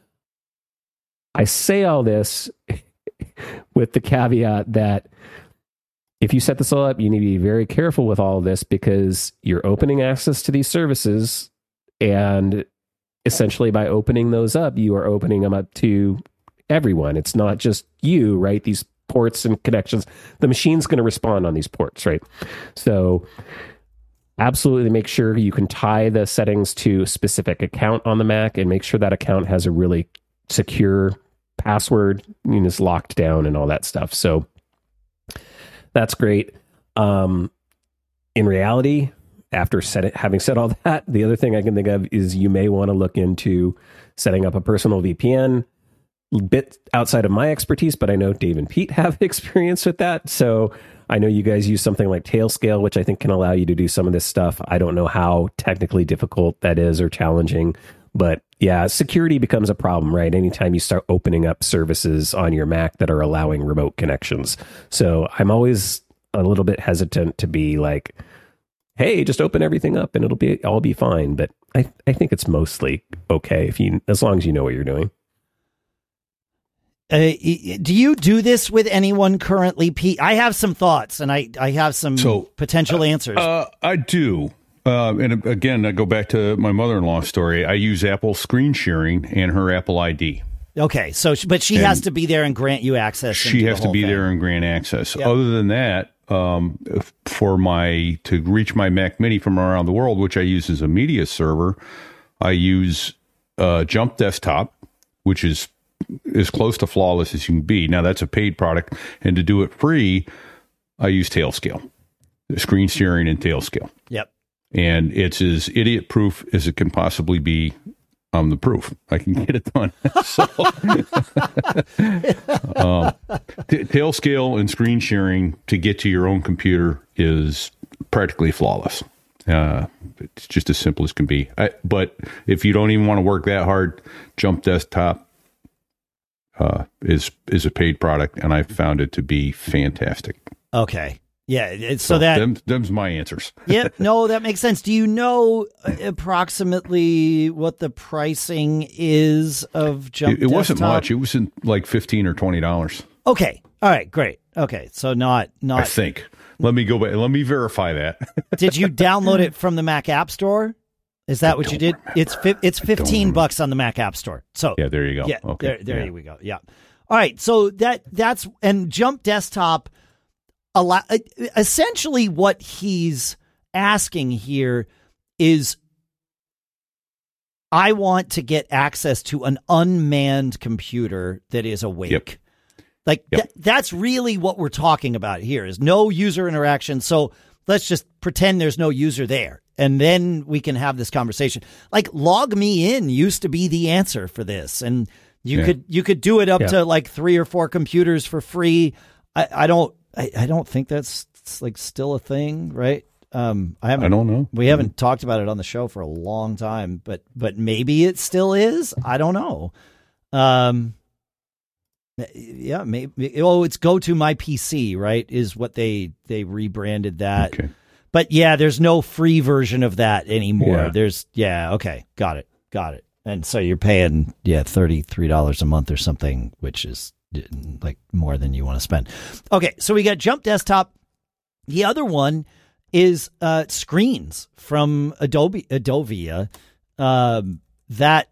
A: I say all this with the caveat that if you set this all up, you need to be very careful with all of this, because you're opening access to these services, and essentially by opening those up, you are opening them up to everyone. It's not just you, right? These ports and connections, the machine's going to respond on these ports, right? So absolutely make sure you can tie the settings to a specific account on the Mac, and make sure that account has a really secure password and is locked down and all that stuff. So that's great. In reality, after having said all that, the other thing I can think of is you may want to look into setting up a personal VPN. Bit outside of my expertise, but I know Dave and Pete have experience with that. So I know you guys use something like Tailscale, which I think can allow you to do some of this stuff. I don't know how technically difficult that is or challenging, but yeah, security becomes a problem, right? Anytime you start opening up services on your Mac that are allowing remote connections. So I'm always a little bit hesitant to be like, hey, just open everything up and it'll all be fine. But I think it's mostly okay as long as you know what you're doing.
B: Do you do this with anyone currently, Pete? I have some thoughts, and I have some potential answers.
C: I do. And again, I go back to my mother-in-law story. I use Apple screen sharing and her Apple ID.
B: Okay, but she has to be there and grant you access.
C: She has to be there and grant access. Yep. Other than that, to reach my Mac Mini from around the world, which I use as a media server, I use Jump Desktop, which is as close to flawless as you can be. Now, that's a paid product, and to do it free, I use Tailscale, screen sharing and Tailscale.
B: Yep.
C: And it's as idiot-proof as it can possibly be. I'm the proof. I can get it done. So, Tailscale and screen sharing to get to your own computer is practically flawless. It's just as simple as can be. But if you don't even want to work that hard, Jump Desktop is a paid product, and I've found it to be fantastic.
B: Okay. Yeah, so
C: them's my answers.
B: Yeah, no, that makes sense. Do you know approximately what the pricing is of Jump Desktop?
C: It wasn't much. It was in like $15 or $20.
B: Okay. All right, great. Okay, so not
C: I think. Let me go back. Let me verify that.
B: Did you download it from the Mac App Store? Is that what you did? It's $15 on the Mac App Store. So
C: yeah, there you go.
B: Yeah,
C: okay.
B: there we go. Yeah. All right. So that's and Jump Desktop. Essentially, what he's asking here is, I want to get access to an unmanned computer that is awake. Yep. That's really what we're talking about here, is no user interaction. So let's just pretend there's no user there, and then we can have this conversation. Like, Log Me In used to be the answer for this, and you could do it up to like 3 or 4 computers for free. I don't think that's like still a thing, right? I don't know. We haven't talked about it on the show for a long time, but maybe it still is. I don't know. Yeah, maybe. Oh, it's Go To My PC, right? Is what they rebranded that. Okay. But yeah, there's no free version of that anymore. Okay, got it. And so you're paying $33 a month or something, which is like more than you want to spend. Okay, so we got Jump Desktop. The other one is Screens from Adobe that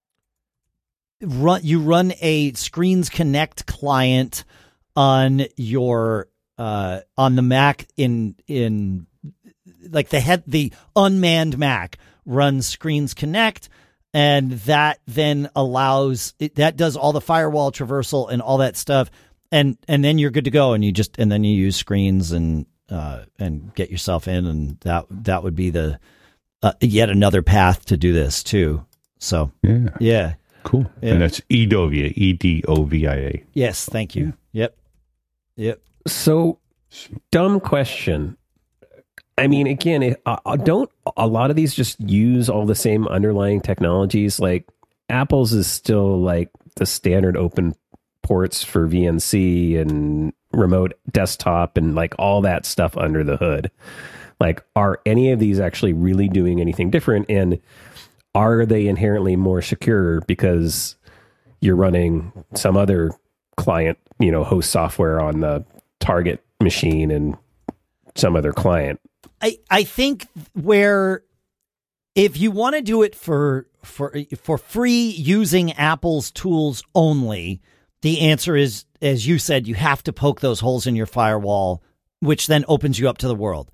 B: you run a Screens Connect client on your on the Mac in like the unmanned Mac runs Screens Connect. And that then that does all the firewall traversal and all that stuff. and then you're good to go, and then you use screens and get yourself in, and that would be the yet another path to do this too. So yeah.
C: Cool. Yeah. And that's Edovia, Edovia.
B: Yes, thank you. Yep.
A: So, dumb question. I mean, again, don't a lot of these just use all the same underlying technologies? Like Apple's is still like the standard open ports for VNC and remote desktop and like all that stuff under the hood. Like, are any of these actually really doing anything different? And are they inherently more secure because you're running some other client, host software on the target machine and some other client?
B: I think where if you want to do it for free using Apple's tools only, the answer is, as you said, you have to poke those holes in your firewall, which then opens you up to the world.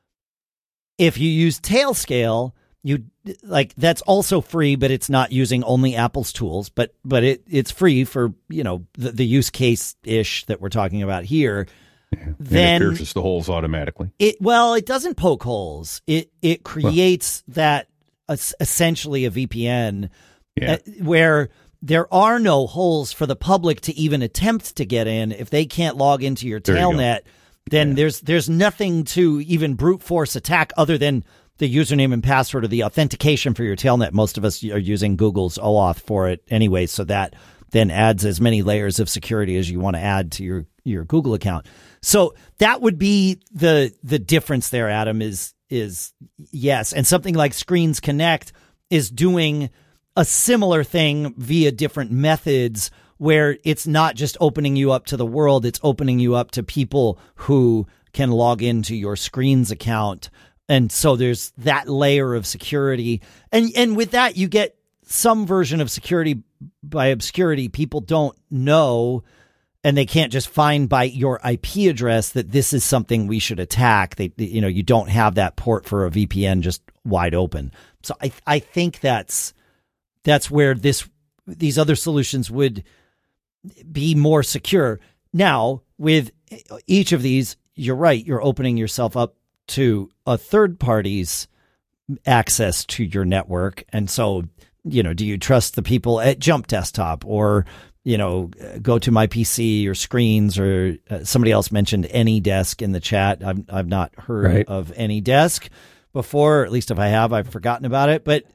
B: If you use Tailscale, that's also free, but it's not using only Apple's tools, but it's free for, the use case ish that we're talking about here.
C: Yeah. Then it pierces the holes automatically.
B: It doesn't poke holes. It creates that essentially a VPN where there are no holes for the public to even attempt to get in. If they can't log into your Tailnet, then there's nothing to even brute force attack other than the username and password or the authentication for your Tailnet. Most of us are using Google's OAuth for it anyway, so that then adds as many layers of security as you want to add to your Google account. So that would be the difference there, Adam, is yes. And something like Screens Connect is doing a similar thing via different methods where it's not just opening you up to the world, it's opening you up to people who can log into your Screens account. And so there's that layer of security. And with that, you get some version of security by obscurity. People don't know, and they can't just find by your IP address that this is something we should attack. You don't have that port for a VPN just wide open. So I think that's where these other solutions would be more secure. Now, with each of these, you're right. You're opening yourself up to a third party's access to your network. And so, do you trust the people at Jump Desktop or, go to My PC or Screens, or somebody else mentioned AnyDesk in the chat. I've not heard of AnyDesk before, or at least if I have, I've forgotten about it. But,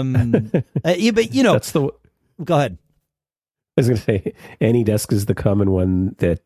A: that's the.
B: Go ahead.
A: I was going to say AnyDesk is the common one that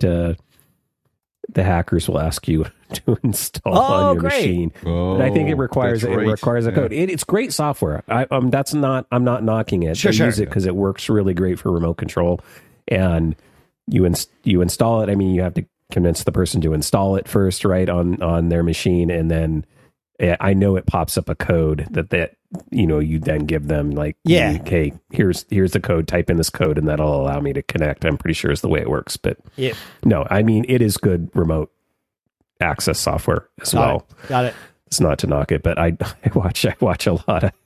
A: the hackers will ask you to install on your machine. And I think it requires a code. It's great software. I'm not knocking it.
B: Sure.
A: Use it because it works really great for remote control. And you install it. I mean, you have to convince the person to install it first, right, on their machine, and then I know it pops up a code that you then give them like, hey, here's the code, type in this code, and that'll allow me to connect. I'm pretty sure is the way it works. But no, I mean, it is good remote access software as well.
B: Got it.
A: It's not to knock it, but I watch a lot of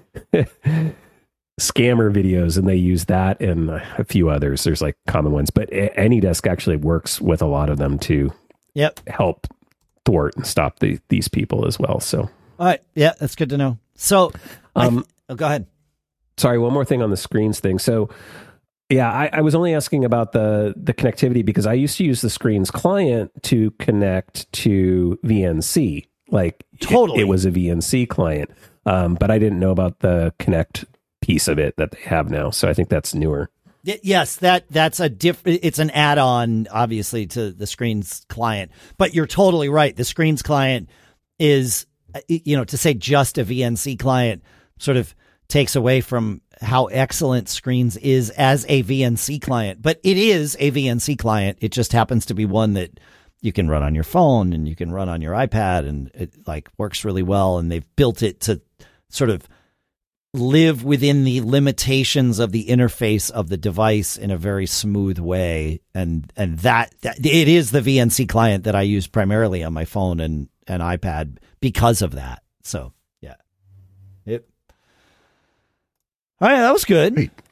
A: scammer videos, and they use that and a few others. There's like common ones, but AnyDesk actually works with a lot of them to help thwart and stop these people as well. So,
B: all right. Yeah, that's good to know. So, go ahead.
A: Sorry, one more thing on the Screens thing. So, yeah, I was only asking about the connectivity because I used to use the Screens client to connect to VNC. Like,
B: totally,
A: it was a VNC client, but I didn't know about the Connect piece of it that they have now. So I think that's newer.
B: Yes, that's it's an add-on, obviously, to the Screens client. But you're totally right. The Screens client is, to say just a VNC client sort of takes away from how excellent Screens is as a VNC client. But it is a VNC client. It just happens to be one that you can run on your phone and you can run on your iPad, and it works really well. And they've built it to sort of live within the limitations of the interface of the device in a very smooth way. And that it is the VNC client that I use primarily on my phone and iPad because of that. So, yeah. All right, that was good.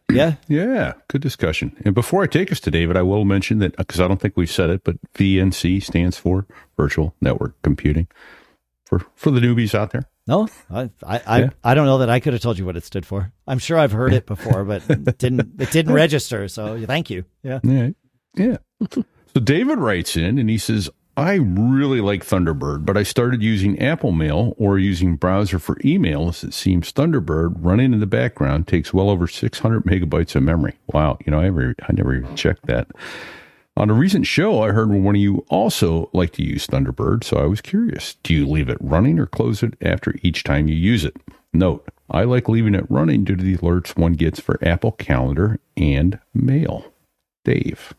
B: Yeah.
C: Yeah, good discussion. And before I take us to David, I will mention that, because I don't think we've said it, but VNC stands for Virtual Network Computing for the newbies out there.
B: No, I don't know that I could have told you what it stood for. I'm sure I've heard it before, but it didn't register. So thank you. Yeah.
C: Yeah. So David writes in and he says, I really like Thunderbird, but I started using Apple Mail or using browser for email, as it seems Thunderbird running in the background takes well over 600 megabytes of memory. Wow. I never even checked that. On a recent show, I heard one of you also like to use Thunderbird, so I was curious. Do you leave it running or close it after each time you use it? Note, I like leaving it running due to the alerts one gets for Apple Calendar and Mail. Dave.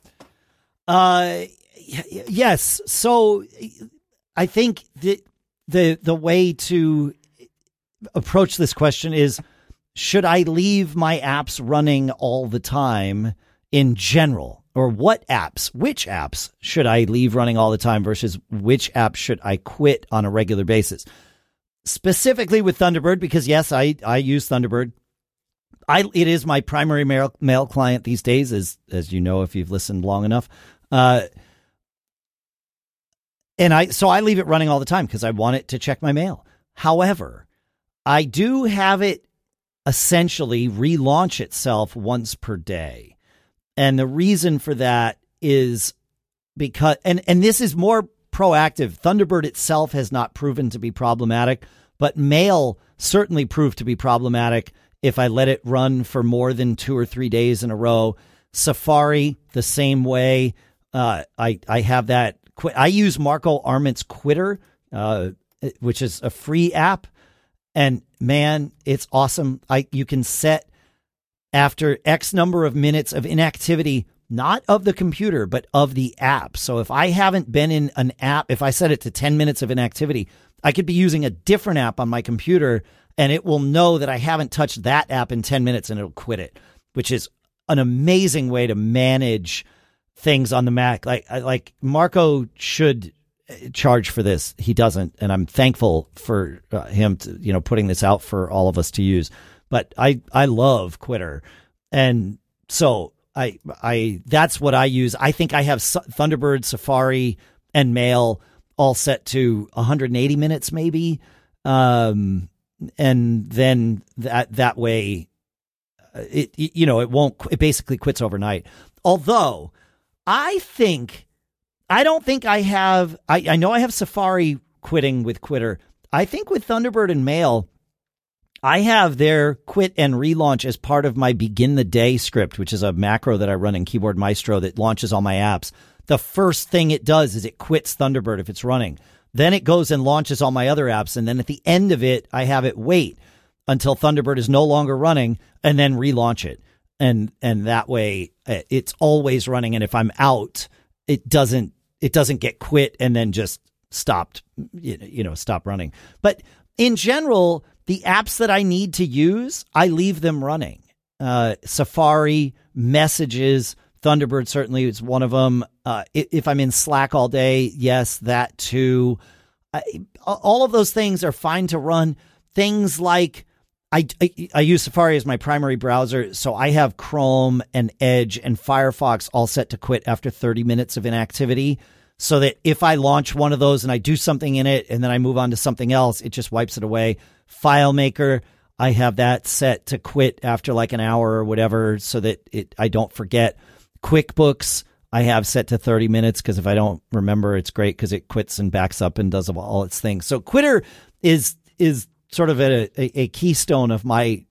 B: Yes. So I think the way to approach this question is, should I leave my apps running all the time in general? Or which apps should I leave running all the time versus which apps should I quit on a regular basis? Specifically with Thunderbird, because yes, I use Thunderbird. It is my primary mail client these days, as you know, if you've listened long enough. So I leave it running all the time because I want it to check my mail. However, I do have it essentially relaunch itself once per day. And the reason for that is because, and this is more proactive. Thunderbird itself has not proven to be problematic, but Mail certainly proved to be problematic if I let it run for more than 2 or 3 days in a row. Safari, the same way. I have that. I use Marco Arment's Quitter, which is a free app. And man, it's awesome. You can set after X number of minutes of inactivity, not of the computer, but of the app. So if I haven't been in an app, if I set it to 10 minutes of inactivity, I could be using a different app on my computer and it will know that I haven't touched that app in 10 minutes and it'll quit it, which is an amazing way to manage things on the Mac. Like Marco should charge for this. He doesn't. And I'm thankful for him to, putting this out for all of us to use. But I love Quitter. And so that's what I use. I think I have Thunderbird, Safari, and Mail all set to 180 minutes maybe. And then that way it basically quits overnight. Although I know I have Safari quitting with Quitter. I think with Thunderbird and Mail, I have their quit and relaunch as part of my begin the day script, which is a macro that I run in Keyboard Maestro that launches all my apps. The first thing it does is it quits Thunderbird if it's running. Then it goes and launches all my other apps. And then at the end of it, I have it wait until Thunderbird is no longer running and then relaunch it. And that way it's always running. And if I'm out, it doesn't get quit and then just stopped, stop running. But in general, the apps that I need to use, I leave them running. Safari, Messages, Thunderbird certainly is one of them. If I'm in Slack all day, yes, that too. All of those things are fine to run. Things like I use Safari as my primary browser, so I have Chrome and Edge and Firefox all set to quit after 30 minutes of inactivity, so that if I launch one of those and I do something in it and then I move on to something else, it just wipes it away. FileMaker, I have that set to quit after like an hour or whatever so that I don't forget. QuickBooks, I have set to 30 minutes because if I don't remember, it's great because it quits and backs up and does all its things. So Quitter is sort of a keystone of my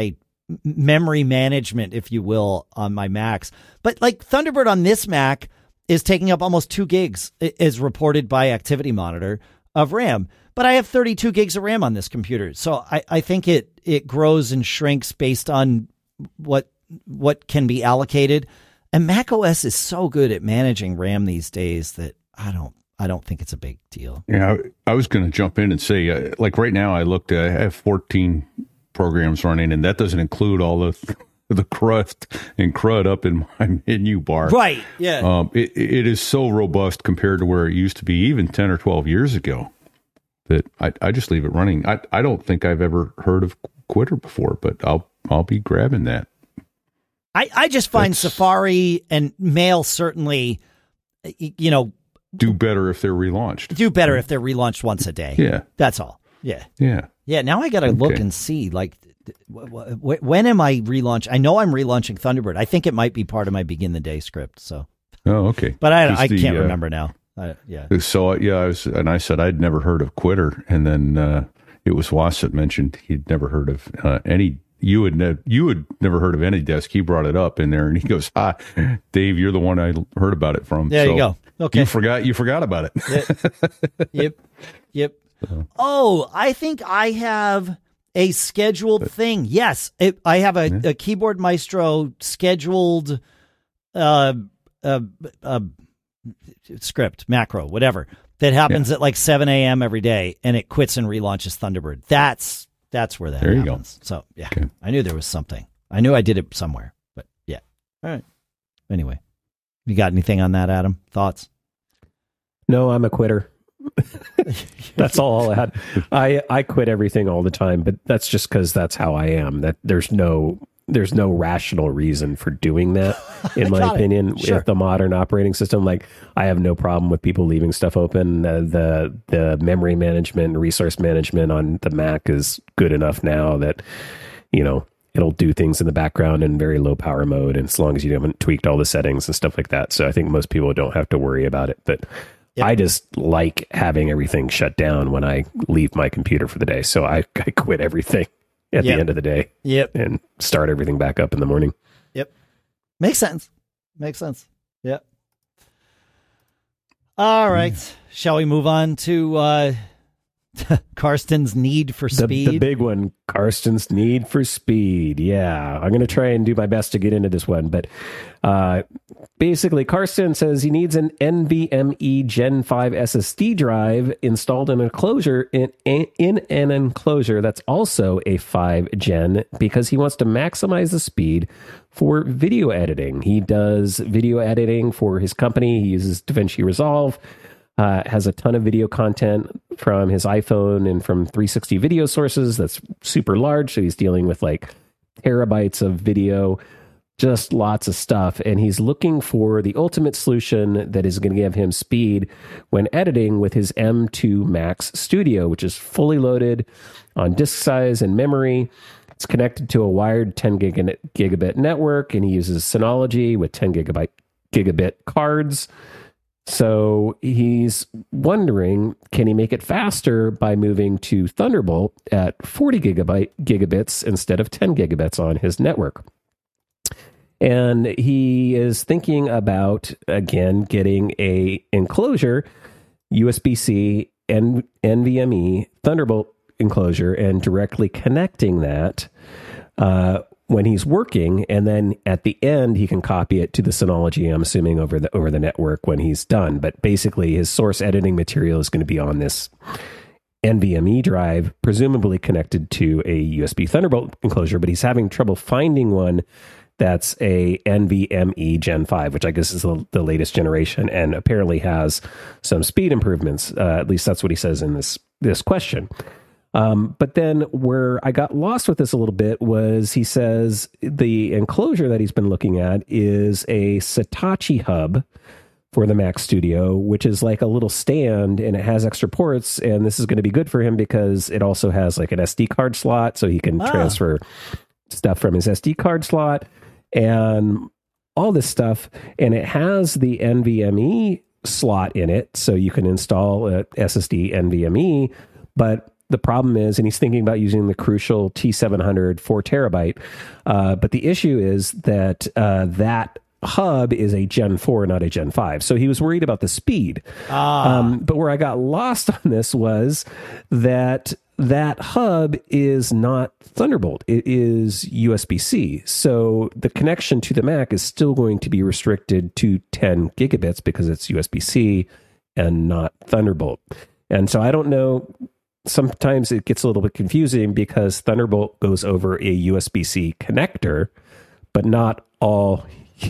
B: memory management, if you will, on my Macs. But like Thunderbird on this Mac is taking up almost 2 gigs, as reported by Activity Monitor, of RAM. But I have 32 gigs of RAM on this computer. So I think it grows and shrinks based on what can be allocated. And Mac OS is so good at managing RAM these days that I don't think it's a big deal.
C: Yeah, I was going to jump in and say, like right now, I have 14 programs running, and that doesn't include all the crud up in my menu bar.
B: Right, yeah.
C: It is so robust compared to where it used to be even 10 or 12 years ago that I just leave it running. I don't think I've ever heard of Quitter before, but I'll be grabbing that.
B: I just find Safari and Mail certainly,
C: do better if they're relaunched.
B: Do better if they're relaunched once a day.
C: Yeah.
B: That's all. Yeah.
C: Yeah.
B: Yeah. Now I got to look and see, like, when am I relaunching? I know I'm relaunching Thunderbird. I think it might be part of my begin the day script. So.
C: Oh, okay.
B: But I can't remember now.
C: So I said I'd never heard of Quitter, and then it was Was that mentioned he'd never heard of any. You had never heard of AnyDesk. He brought it up in there, and he goes, Dave, you're the one I heard about it from.
B: There you go. Okay.
C: You forgot about it.
B: Yep. Oh, I think I have a scheduled thing. Yes, I have a Keyboard Maestro scheduled script, macro, whatever, that happens at like 7 a.m. every day, and it quits and relaunches Thunderbird. That's where that happens. You go. So, yeah, okay. I knew there was something. I knew I did it somewhere, but yeah. All right. Anyway, you got anything on that, Adam? Thoughts?
A: No, I'm a quitter. That's all I had. I quit everything all the time, but that's just because that's how I am. That there's no rational reason for doing that, in my opinion. Sure. With the modern operating system, like, I have no problem with people leaving stuff open. The memory management, resource management on the Mac is good enough now that, it'll do things in the background in very low power mode, and as long as you haven't tweaked all the settings and stuff like that. So I think most people don't have to worry about it. But I just like having everything shut down when I leave my computer for the day. So I quit everything at the end of the day.
B: Yep.
A: And start everything back up in the morning.
B: Yep. Makes sense. Yep. All right. Shall we move on to Karsten's need for speed?
A: The big one, Karsten's need for speed. Yeah. I'm going to try and do my best to get into this one. But basically, Karsten says he needs an NVMe Gen 5 SSD drive installed in an enclosure in an enclosure that's also a 5 gen, because he wants to maximize the speed for video editing. He does video editing for his company. He uses DaVinci Resolve. Has a ton of video content from his iPhone and from 360 video sources that's super large. So he's dealing with like terabytes of video, just lots of stuff. And he's looking for the ultimate solution that is going to give him speed when editing with his M2 Max Studio, which is fully loaded on disk size and memory. It's connected to a wired 10 gigabit network, and he uses Synology with 10 gigabit cards. So he's wondering, can he make it faster by moving to Thunderbolt at 40 gigabits instead of 10 gigabits on his network? And he is thinking about, again, getting a enclosure, USB-C and NVMe Thunderbolt enclosure, and directly connecting that when he's working, and then at the end he can copy it to the Synology, I'm assuming, over the network when he's done. But basically his source editing material is going to be on this NVMe drive, presumably connected to a USB Thunderbolt enclosure, but he's having trouble finding one that's a NVMe Gen 5, which I guess is the latest generation, and apparently has some speed improvements. At least that's what he says in this question. But then where I got lost with this a little bit was, he says the enclosure that he's been looking at is a Satechi hub for the Mac Studio, which is like a little stand, and it has extra ports. And this is going to be good for him because it also has like an SD card slot, so he can transfer stuff from his SD card slot and all this stuff. And it has the NVMe slot in it, so you can install a SSD NVMe. But the problem is, and he's thinking about using the Crucial T700 4 terabyte, but the issue is that that hub is a Gen 4, not a Gen 5. So he was worried about the speed. But where I got lost on this was that hub is not Thunderbolt. It is USB-C. So the connection to the Mac is still going to be restricted to 10 gigabits because it's USB-C and not Thunderbolt. And so I don't know. Sometimes it gets a little bit confusing because Thunderbolt goes over a USB-C connector, but not all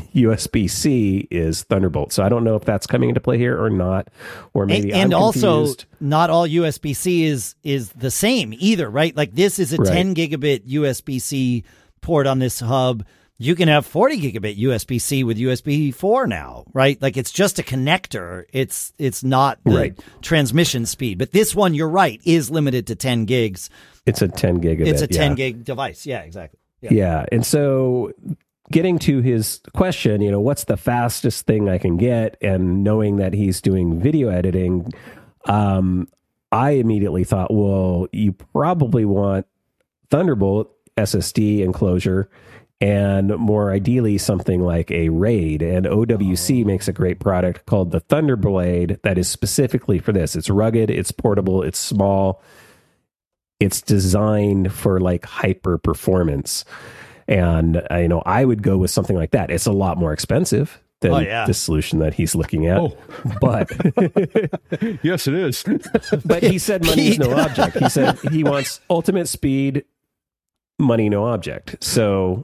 A: USB-C is Thunderbolt. So I don't know if that's coming into play here or not, or maybe
B: and
A: I'm
B: also
A: confused.
B: Not all USB-C is the same either, right? Like this is a 10 gigabit USB-C port on this hub. you can have 40 gigabit USB-C with USB 4 now, right? Like it's just a connector. It's not the transmission speed. But this one, you're right, is limited to 10 gigs.
A: It's a 10 gigabit.
B: It's a 10 gig device. Yeah, exactly.
A: Yeah. And so getting to his question, what's the fastest thing I can get? And knowing that he's doing video editing, I immediately thought, well, you probably want Thunderbolt SSD enclosure, and more ideally something like a RAID. And OWC makes a great product called the Thunderblade that is specifically for this. It's rugged, it's portable, it's small, it's designed for like hyper performance. And I would go with something like that. It's a lot more expensive than the solution that he's looking at. But
C: yes, it is.
A: But he said money is no object. He said he wants ultimate speed, money no object. So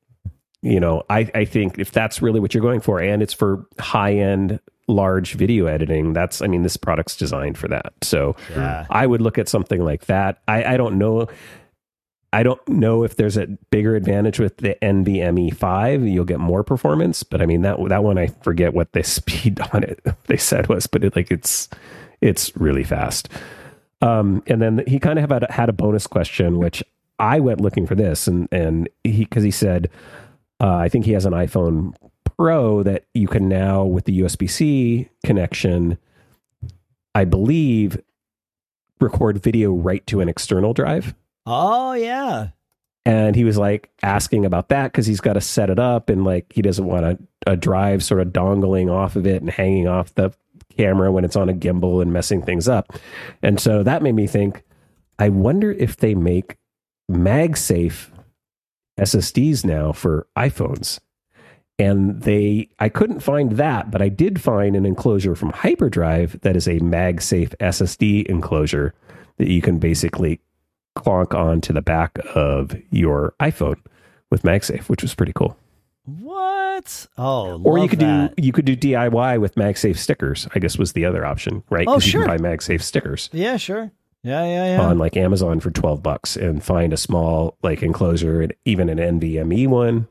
A: I think if that's really what you're going for, and it's for high-end, large video editing, this product's designed for that. So I would look at something like that. I don't know. I don't know if there's a bigger advantage with the NVMe 5. You'll get more performance, but that one, I forget what the speed on it they said was, but it's really fast. And then he kind of had a bonus question, which I went looking for this, and he said, I think he has an iPhone Pro that you can now, with the USB-C connection, I believe, record video right to an external drive.
B: Oh, yeah.
A: And he was like asking about that because he's got to set it up, and like he doesn't want a drive sort of dongling off of it and hanging off the camera when it's on a gimbal and messing things up. And so that made me think, I wonder if they make MagSafe SSDs now for iPhones. And I couldn't find that, but I did find an enclosure from Hyperdrive that is a MagSafe SSD enclosure that you can basically clonk onto the back of your iPhone with MagSafe, which was pretty cool.
B: What? Oh,
A: or you could do DIY with MagSafe stickers, I guess was the other option, right?
B: Oh, sure.
A: You can buy MagSafe stickers.
B: Yeah, sure. Yeah.
A: On like Amazon for $12 and find a small like enclosure and even an NVMe one.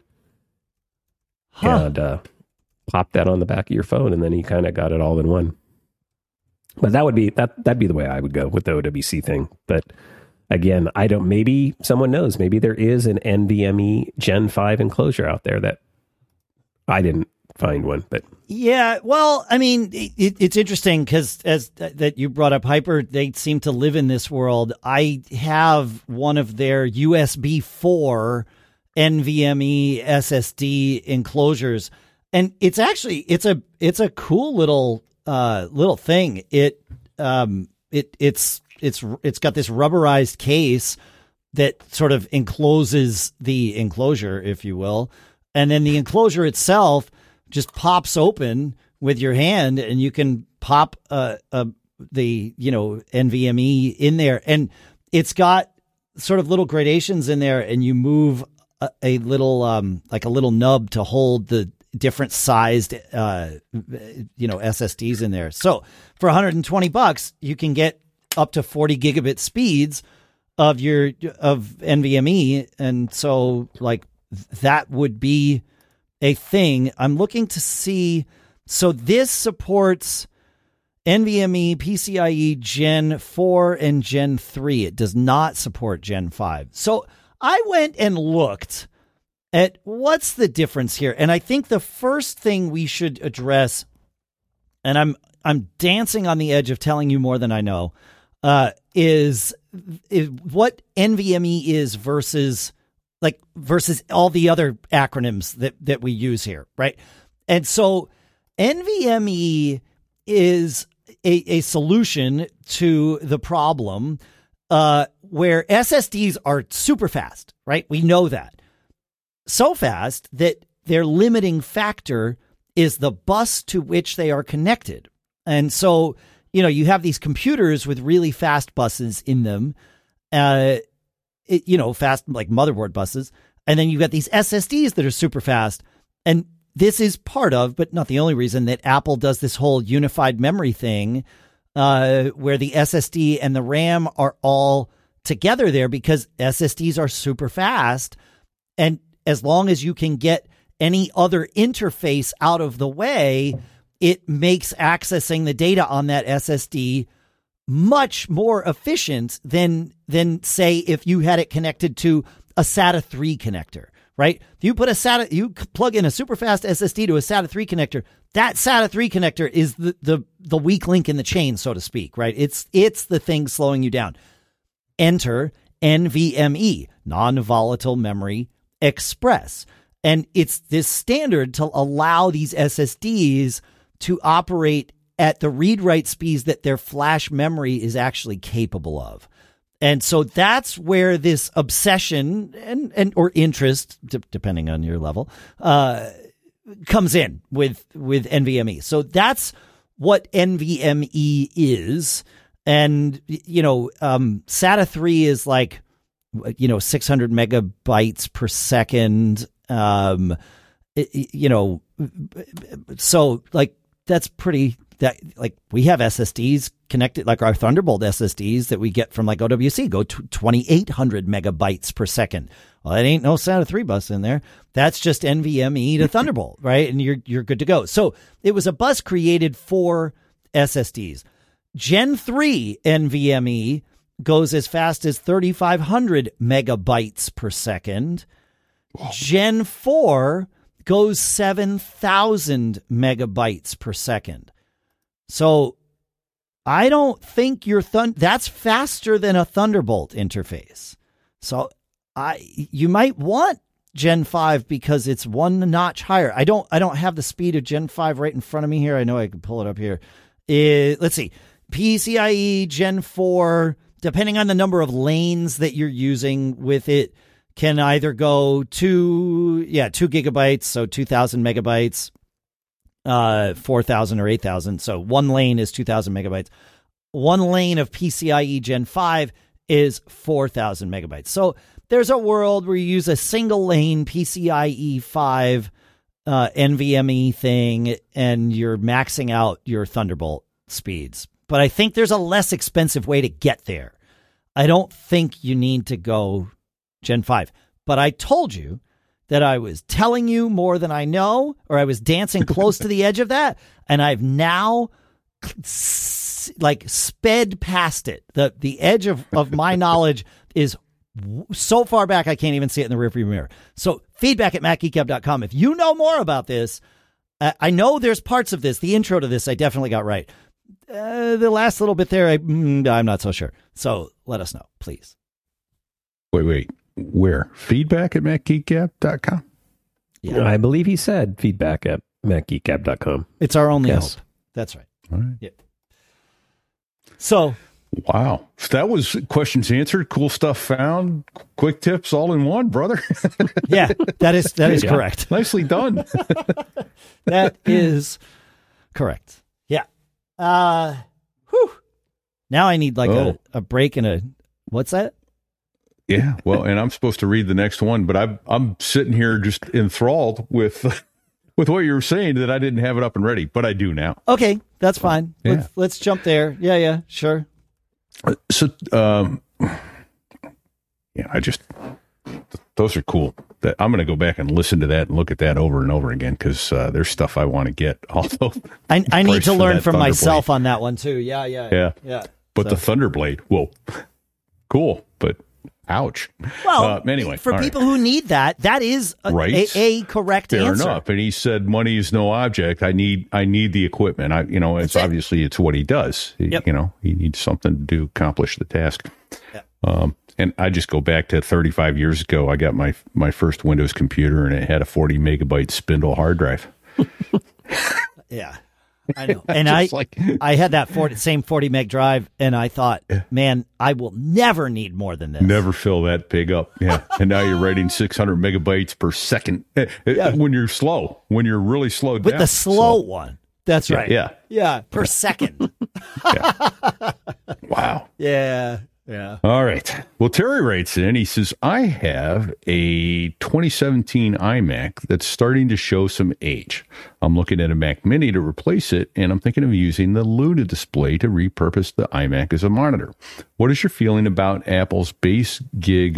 A: And pop that on the back of your phone, and then you kind of got it all in one. But that'd be the way I would go with the OWC thing. But again, maybe someone knows. Maybe there is an NVMe Gen 5 enclosure out there that I didn't find one. But
B: yeah, well, it's interesting because that you brought up Hyper, they seem to live in this world. I have one of their USB 4 NVMe SSD enclosures, and it's actually it's a cool little thing. It's got this rubberized case that sort of encloses the enclosure, if you will, and then the enclosure itself just pops open with your hand, and you can pop the NVMe in there, and it's got sort of little gradations in there, and you move a little like a little nub to hold the different sized SSDs in there. So for $120, you can get up to 40 gigabit speeds of NVMe, and so like that would be a thing. I'm looking to see. So this supports NVMe, PCIe Gen 4 and Gen 3. It does not support Gen 5. So I went and looked at what's the difference here. And I think the first thing we should address, and I'm dancing on the edge of telling you more than I know, is what NVMe is versus all the other acronyms that we use here, right? And so NVMe is a solution to the problem where SSDs are super fast, right? We know that. So fast that their limiting factor is the bus to which they are connected. And so, you have these computers with really fast buses in them, fast like motherboard buses. And then you've got these SSDs that are super fast. And this is part of, but not the only reason, that Apple does this whole unified memory thing where the SSD and the RAM are all together there because SSDs are super fast. And as long as you can get any other interface out of the way, it makes accessing the data on that SSD much more efficient than say if you had it connected to a SATA 3 connector, right? If you put you plug in a super fast SSD to a SATA 3 connector, that SATA 3 connector is the weak link in the chain, so to speak, right? It's the thing slowing you down. Enter NVMe, non-volatile memory express. And it's this standard to allow these SSDs to operate at the read-write speeds that their flash memory is actually capable of. And so that's where this obsession and or interest, depending on your level, comes in with NVMe. So that's what NVMe is. And, SATA 3 is like, 600 megabytes per second. So like, that's pretty, we have SSDs connected, like our Thunderbolt SSDs that we get from like OWC go to 2,800 megabytes per second. Well, that ain't no SATA 3 bus in there. That's just NVMe to Thunderbolt, right? And you're good to go. So it was a bus created for SSDs. Gen 3 NVMe goes as fast as 3,500 megabytes per second. Whoa. Gen 4 goes 7,000 megabytes per second. So I don't think that's faster than a Thunderbolt interface. So you might want Gen 5 because it's one notch higher. I don't have the speed of Gen 5 right in front of me here. I know I can pull it up here. Let's see. PCIe Gen 4, depending on the number of lanes that you're using with it, can either go 2 gigabytes, so 2,000 megabytes, 4,000 or 8,000. So one lane is 2,000 megabytes. One lane of PCIe Gen 5 is 4,000 megabytes. So there's a world where you use a single lane PCIe 5 NVMe thing and you're maxing out your Thunderbolt speeds. But I think there's a less expensive way to get there. I don't think you need to go Gen 5. But I told you that I was telling you more than I know, or I was dancing close to the edge of that, and I've now sped past it. The edge of my knowledge is so far back I can't even see it in the rearview mirror. So feedback@macgeekgab.com. If you know more about this, I know there's parts of this. The intro to this I definitely got right. The last little bit there, I'm not so sure. So let us know, please.
C: Wait. Where? Feedback@macgeekgab.com?
A: Yeah. I believe he said feedback@macgeekgab.com.
B: It's our only hope. That's right.
C: All right.
B: Yeah. So.
C: Wow. So that was questions answered, cool stuff found, quick tips all in one, brother.
B: Yeah, that is correct.
C: Nicely done.
B: That is correct. Yeah. Whew. Now I need like a break and what's that?
C: Yeah, well, and I'm supposed to read the next one, but I'm sitting here just enthralled with what you were saying that I didn't have it up and ready, but I do now.
B: Okay, that's fine.
C: Yeah.
B: Let's jump there. Yeah, sure.
C: So, those are cool. I'm going to go back and listen to that and look at that over and over again because there's stuff I want to get. Although
B: I need to learn from myself on that one too. Yeah.
C: But the Thunderblade, whoa, cool, but. Ouch.
B: Well,
C: anyway,
B: for people who need that is a correct
C: Fair
B: answer.
C: Fair enough. And he said, "Money is no object. I need the equipment. It's obviously it's what he does.
B: Yep.
C: He needs something to accomplish the task."
B: Yeah.
C: And I just go back to 35 years ago. I got my first Windows computer, and it had a 40 megabyte spindle hard drive.
B: Yeah. I know. And I had that same 40 meg drive, and I thought, man, I will never need more than this.
C: Never fill that pig up. Yeah. And now you're writing 600 megabytes per second when you're slow, when you're really slowed down.
B: With the slow one. That's right.
C: Yeah.
B: Yeah. Per second.
C: Yeah. Wow.
B: Yeah. Yeah.
C: All right. Well, Terry writes in. He says, I have a 2017 iMac that's starting to show some age. I'm looking at a Mac Mini to replace it, and I'm thinking of using the Luna display to repurpose the iMac as a monitor. What is your feeling about Apple's base gig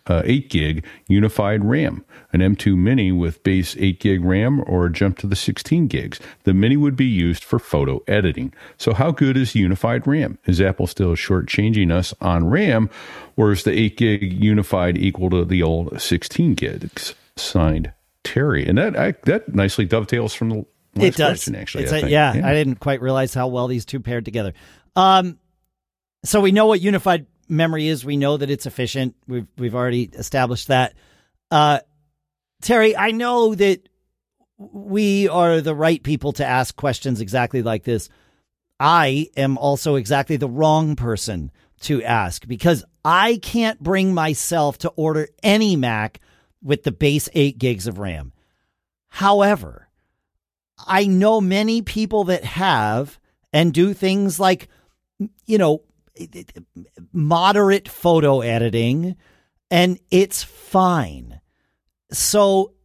C: 8 gig unified RAM, an M2 Mini with base 8 gig RAM, or a jump to the 16 gigs. The Mini would be used for photo editing. So how good is unified RAM? Is Apple still shortchanging us on RAM, or is the 8 gig unified equal to the old 16 gigs? Signed, Terry. And that nicely dovetails from the last question, actually.
B: I didn't quite realize how well these two paired together. So we know what unified memory is. We know that it's efficient. We've already established that. Terry, I know that we are the right people to ask questions exactly like this. I am also exactly the wrong person to ask, because I can't bring myself to order any Mac with the base 8 gigs of RAM. However, I know many people that have and do things like, moderate photo editing, and it's fine. So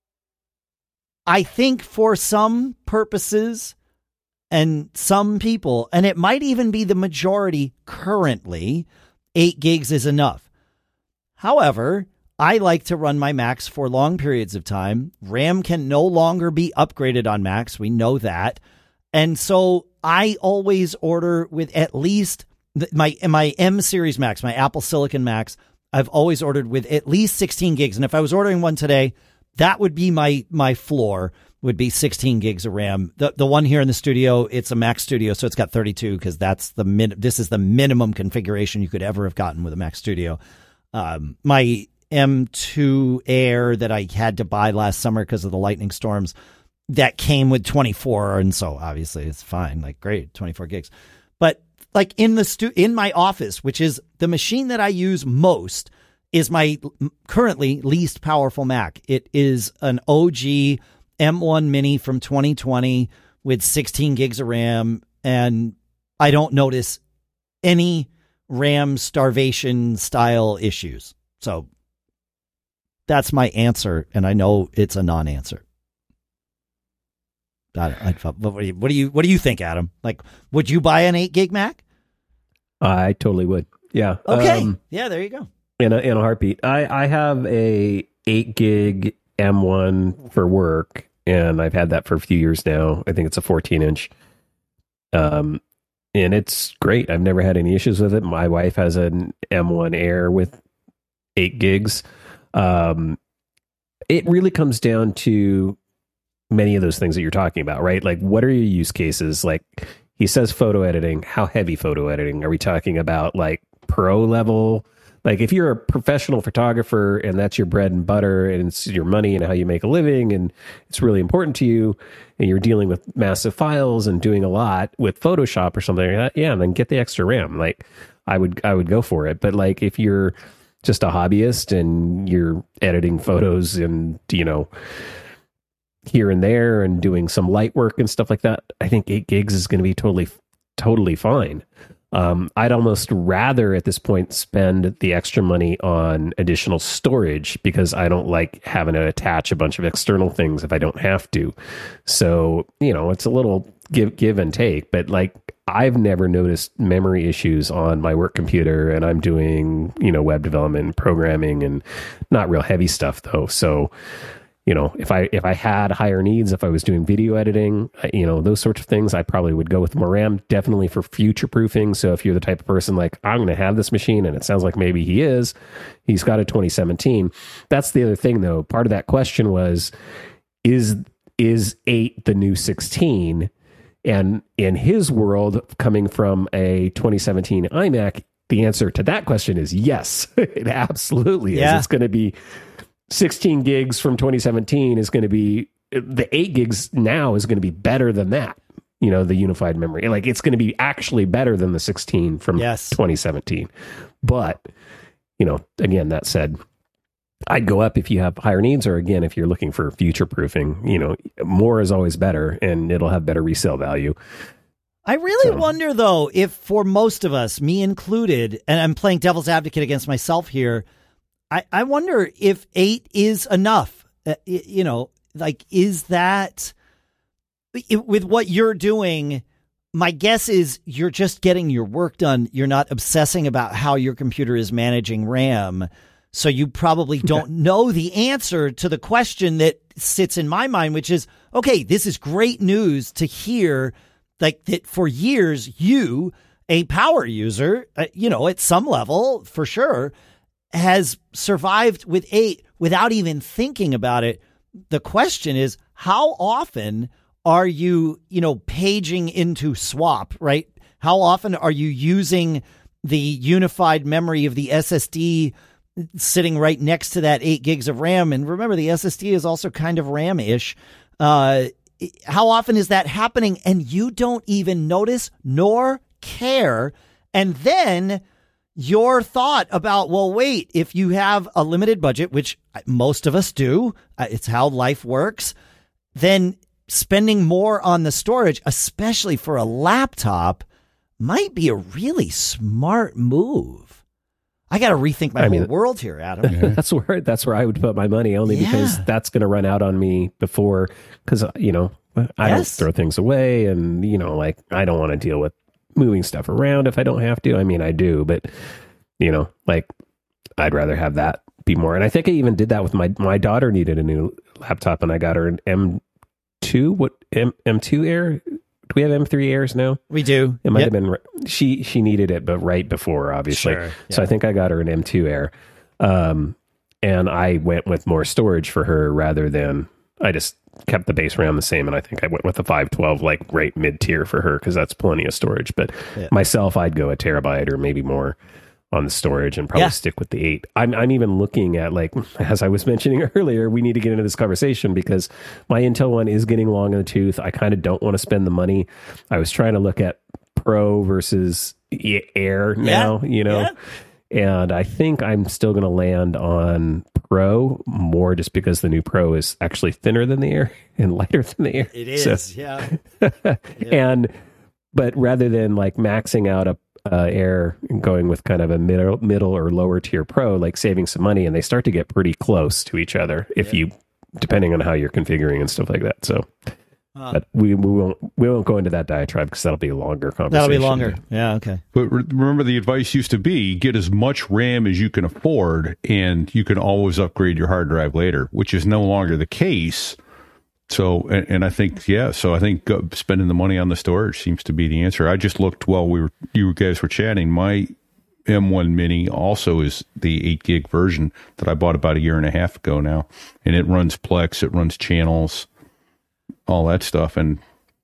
B: I think for some purposes and some people, and it might even be the majority currently, 8 gigs is enough. However, I like to run my Macs for long periods of time. RAM can no longer be upgraded on Macs. We know that. And so I always order with at least my M series Macs, my Apple Silicon Macs. I've always ordered with at least 16 gigs. And if I was ordering one today, that would be my floor, would be 16 gigs of RAM. The one here in the studio, it's a Mac Studio, so it's got 32, because that's this is the minimum configuration you could ever have gotten with a Mac Studio. My M2 Air that I had to buy last summer because of the lightning storms, that came with 24, and so obviously it's fine, like great, 24 gigs. But like in my office, which is the machine that I use most, is my currently least powerful Mac. It is an OG M1 Mini from 2020 with 16 gigs of RAM, and I don't notice any RAM starvation style issues. So that's my answer, and I know it's a non-answer. What do you think, Adam? Like, would you buy an 8 gig Mac?
A: I totally would. Yeah.
B: Okay. Yeah, there you go.
A: In a heartbeat. I have a 8 gig M1 for work, and I've had that for a few years now. I think it's a 14-inch. And it's great. I've never had any issues with it. My wife has an M1 Air with 8 gigs. It really comes down to many of those things that you're talking about, right? Like, what are your use cases? Like, he says photo editing. How heavy photo editing? Are we talking about like pro level? Like, if you're a professional photographer and that's your bread and butter and it's your money and how you make a living and it's really important to you and you're dealing with massive files and doing a lot with Photoshop or something like that, yeah, then get the extra RAM. Like, I would go for it. But like, if you're just a hobbyist and you're editing photos and, here and there and doing some light work and stuff like that, I think 8 gigs is going to be totally fine. I'd almost rather at this point spend the extra money on additional storage, because I don't like having to attach a bunch of external things if I don't have to. So, it's a little give and take, but like, I've never noticed memory issues on my work computer, and I'm doing, web development, programming, and not real heavy stuff though. So, if I had higher needs, if I was doing video editing, those sorts of things, I probably would go with more RAM, definitely for future proofing. So if you're the type of person like, I'm going to have this machine, and it sounds like maybe he's got a 2017. That's the other thing though. Part of that question was, is 8 the new 16? And in his world, coming from a 2017 iMac, the answer to that question is yes, it absolutely is.
B: Yeah.
A: It's going to be 16 gigs from 2017 is going to be, the 8 gigs now is going to be better than that, the unified memory. Like, it's going to be actually better than the 16 from 2017. But, again, that said, I'd go up if you have higher needs, or again, if you're looking for future proofing, more is always better, and it'll have better resale value.
B: I really wonder, though, if for most of us, me included, and I'm playing devil's advocate against myself here, I wonder if 8 is enough. Is that, with what you're doing, my guess is you're just getting your work done. You're not obsessing about how your computer is managing RAM. So you probably don't know the answer to the question that sits in my mind, which is, okay, this is great news to hear, like, that for years, you, a power user, at some level, for sure, has survived with 8 without even thinking about it. The question is, how often are you, paging into swap, right? How often are you using the unified memory of the SSD sitting right next to that 8 gigs of RAM? And remember, the SSD is also kind of RAM-ish. How often is that happening? And you don't even notice nor care. And then your thought about, well, wait, if you have a limited budget, which most of us do, it's how life works, then spending more on the storage, especially for a laptop, might be a really smart move. I got to rethink my whole world here, Adam.
A: Yeah. That's where I would put my money, only because that's going to run out on me before, because, I don't throw things away, and, I don't want to deal with moving stuff around if I don't have to. I mean, I do, but, I'd rather have that be more. And I think I even did that with my daughter needed a new laptop, and I got her an M2, M2 Air? Do we have M3 Airs now?
B: We do.
A: It might have been, she needed it, but right before, obviously. Sure, yeah. So I think I got her an M2 Air. And I went with more storage for her rather than, I just kept the base RAM the same. And I think I went with the 512, like right mid tier for her, because that's plenty of storage. But myself, I'd go a terabyte or maybe more on the storage and probably stick with the 8. I'm even looking at, like, as I was mentioning earlier, we need to get into this conversation because my Intel one is getting long in the tooth. I kind of don't want to spend the money. I was trying to look at Pro versus Air now, and I think I'm still going to land on Pro more just because the new Pro is actually thinner than the Air and lighter than the Air.
B: It is,
A: But rather than like maxing out a Air and going with kind of a middle or lower tier Pro, like saving some money, and they start to get pretty close to each other if you, depending on how you're configuring and stuff like that. So but we won't go into that diatribe because that'll be a longer conversation.
B: That'll be longer. Yeah, okay.
C: But remember, the advice used to be get as much RAM as you can afford, and you can always upgrade your hard drive later, which is no longer the case. So, and I think, so I think spending the money on the storage seems to be the answer. I just looked while you guys were chatting. My M1 Mini also is the 8 gig version that I bought about a year and a half ago now. And it runs Plex, it runs channels, all that stuff. And,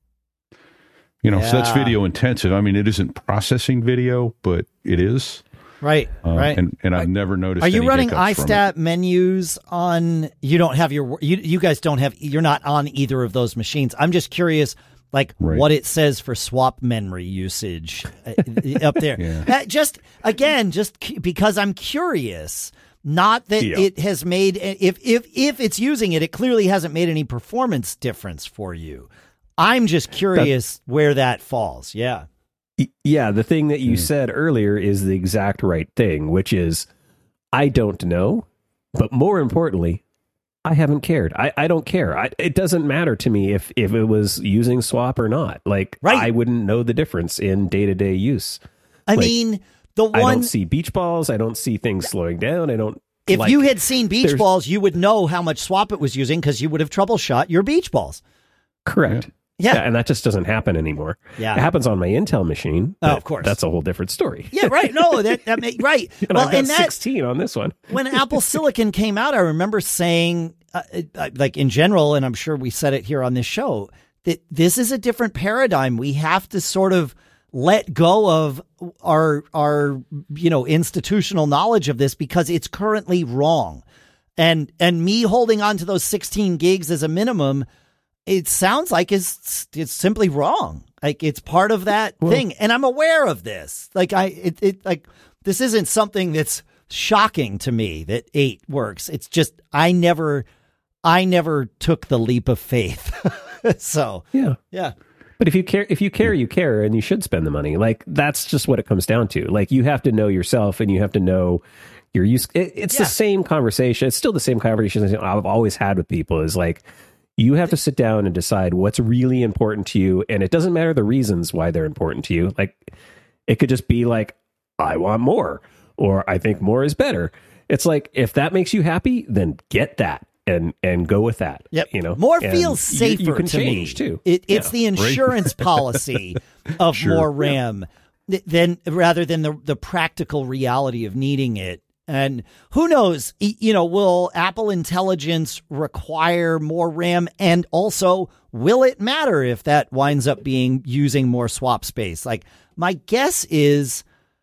C: so that's video intensive. I mean, it isn't processing video, but it is.
B: Right, right.
C: And I've never noticed.
B: Are you running iStat menus on? You don't have you guys don't have. You're not on either of those machines. I'm just curious, what it says for swap memory usage up there. Just because I'm curious. Not that it has made. If it's using it, it clearly hasn't made any performance difference for you. I'm just curious where that falls. Yeah.
A: Yeah, the thing that you said earlier is the exact right thing, which is I don't know, but more importantly, I haven't cared. I don't care. It doesn't matter to me if it was using swap or not. I wouldn't know the difference in day-to-day use.
B: I mean,
A: I don't see beach balls. I don't see things slowing down. I don't.
B: If you had seen beach balls, you would know how much swap it was using because you would have troubleshot your beach balls.
A: Correct. Yeah, and that just doesn't happen anymore. Yeah, it happens on my Intel machine.
B: Oh, of course,
A: that's a whole different story.
B: Yeah, right. No, right.
A: And I've got 16 on this one.
B: When Apple Silicon came out, I remember saying, in general, and I'm sure we said it here on this show, that this is a different paradigm. We have to sort of let go of our institutional knowledge of this because it's currently wrong, and me holding on to those 16 gigs as a minimum. It sounds like it's simply wrong. Like it's part of that thing, and I'm aware of this. This isn't something that's shocking to me that 8 works. It's just I never took the leap of faith. So yeah.
A: But if you care, you care, and you should spend the money. Like that's just what it comes down to. Like you have to know yourself, and you have to know your use. It's the same conversation. It's still the same conversation I've always had with people. Is like. You have to sit down and decide what's really important to you. And it doesn't matter the reasons why they're important to you. Like, it could just be like, I want more. or I think more is better. It's like, if that makes you happy, then get that and go with that.
B: Yep.
A: You know,
B: more
A: and
B: feels safer
A: you can
B: to
A: change
B: me.
A: too.
B: It's the insurance policy of more RAM rather than the practical reality of needing it. And who knows, will Apple Intelligence require more RAM? And also, will it matter if that winds up being using more swap space? Like, my guess is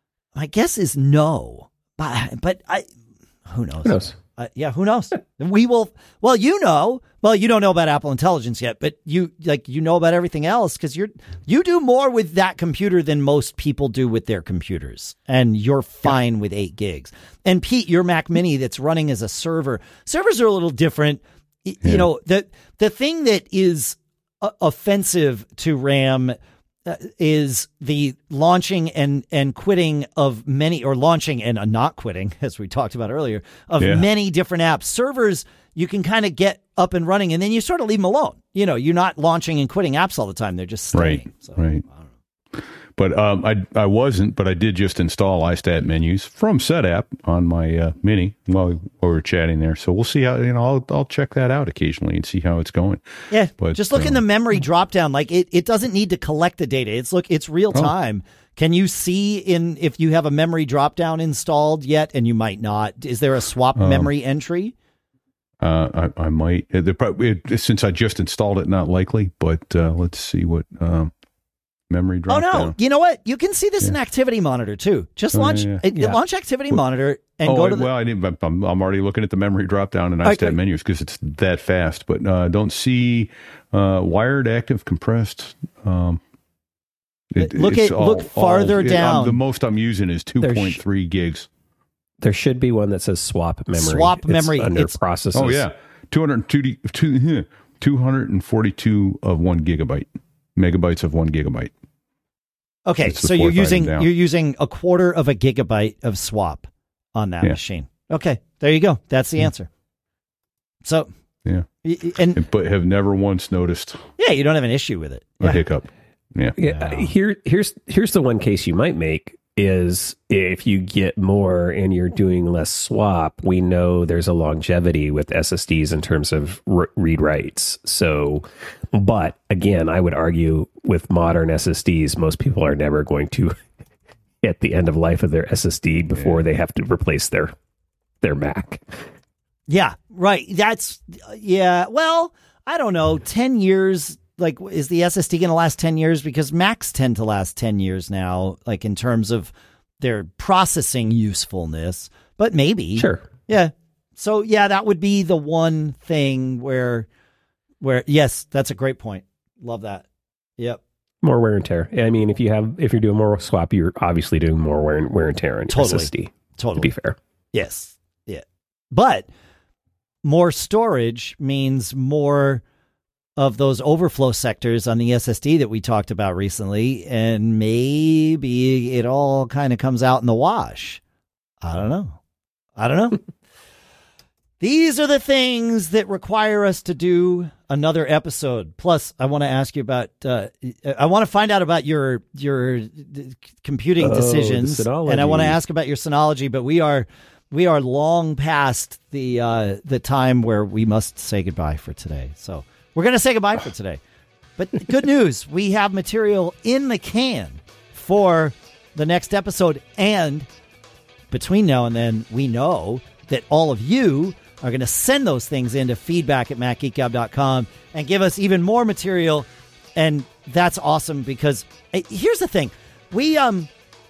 B: no. But who knows?
A: Who knows?
B: Who knows? We will. Well, you don't know about Apple Intelligence yet, but you know about everything else because you do more with that computer than most people do with their computers, and you're fine with 8 gigs. And Pete, your Mac Mini that's running as a server. Servers are a little different. You know, the thing that is offensive to RAM is the launching and quitting of many, or launching and not quitting, as we talked about earlier, of many different apps. Servers, you can kind of get up and running, and then you sort of leave them alone. You're not launching and quitting apps all the time. They're just staying.
C: Right. But I wasn't, but I did just install iStat menus from SetApp on my Mini while we were chatting there. So we'll see how, I'll check that out occasionally and see how it's going.
B: Yeah, but just look in the memory dropdown. Like it doesn't need to collect the data. It's real time. Can you see if you have a memory dropdown installed yet? And you might not. Is there a swap memory entry?
C: I might. Since I just installed it, not likely. But let's see what. Memory drop down.
B: Oh no! You know what? You can see this in Activity Monitor too. Just launch Activity Monitor and go to the.
C: Well, I didn't. I'm already looking at the memory drop down in iStat menus because it's that fast. But don't see wired, active, compressed.
B: Look farther down.
C: The most I'm using is 2.3 gigs.
A: There should be one that says swap memory.
B: Swap memory
A: under processes.
C: Oh yeah, 242 of 1 gigabyte. Megabytes of 1 gigabyte.
B: Okay, so you're using a quarter of a gigabyte of swap on that machine. Okay, there you go. That's the answer. So
C: but have never once noticed.
B: Yeah, you don't have an issue with it.
C: A hiccup. Yeah.
A: Here's the one case you might make is if you get more and you're doing less swap, we know there's a longevity with SSDs in terms of read writes. So, but again, I would argue with modern SSDs, most people are never going to hit the end of life of their SSD before they have to replace their Mac.
B: Yeah, right. Well, I don't know. 10 years. Like, is the SSD going to last 10 years? Because Macs tend to last 10 years now, like in terms of their processing usefulness, but maybe.
A: Sure.
B: Yeah. So that would be the one thing where yes, that's a great point. Love that. Yep.
A: More wear and tear. I mean, if you're doing more swap, you're obviously doing more wear and tear on your SSD.
B: Totally.
A: To be fair.
B: Yes. Yeah. But more storage means more of those overflow sectors on the SSD that we talked about recently, and maybe it all kind of comes out in the wash. I don't know. These are the things that require us to do another episode. Plus, I want to ask you about, I want to find out about your computing decisions, and I want to ask about your Synology, but we are long past the time where we must say goodbye for today. So we're going to say goodbye for today. But good news, we have material in the can for the next episode. And between now and then, we know that all of you are going to send those things into feedback@macgeekgab.com and give us even more material. And that's awesome because here's the thing. We have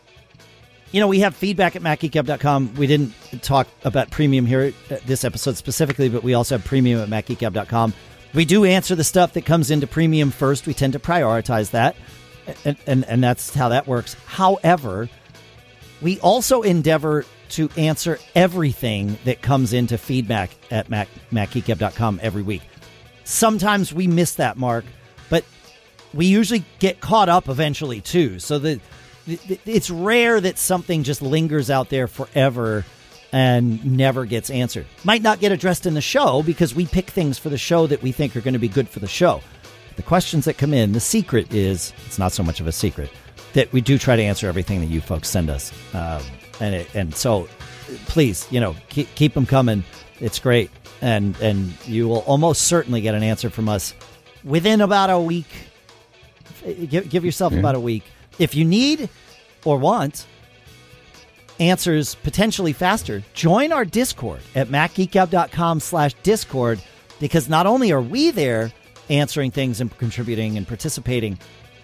B: feedback@macgeekgab.com. We didn't talk about premium here this episode specifically, but we also have premium at macgeekgab.com. We do answer the stuff that comes into premium first. We tend to prioritize that, and that's how that works. However, we also endeavor to answer everything that comes into feedback at macgeekgab.com every week. Sometimes we miss that mark, but we usually get caught up eventually too. So it's rare that something just lingers out there forever and never gets answered. Might not get addressed in the show because we pick things for the show that we think are going to be good for the show. The questions that come in, the secret is, it's not so much of a secret, that we do try to answer everything that you folks send us. And so please, keep them coming. It's great. And you will almost certainly get an answer from us within about a week. Give yourself about a week. If you need or want answers potentially faster, join our Discord at macgeekgab.com/Discord, because not only are we there answering things and contributing and participating,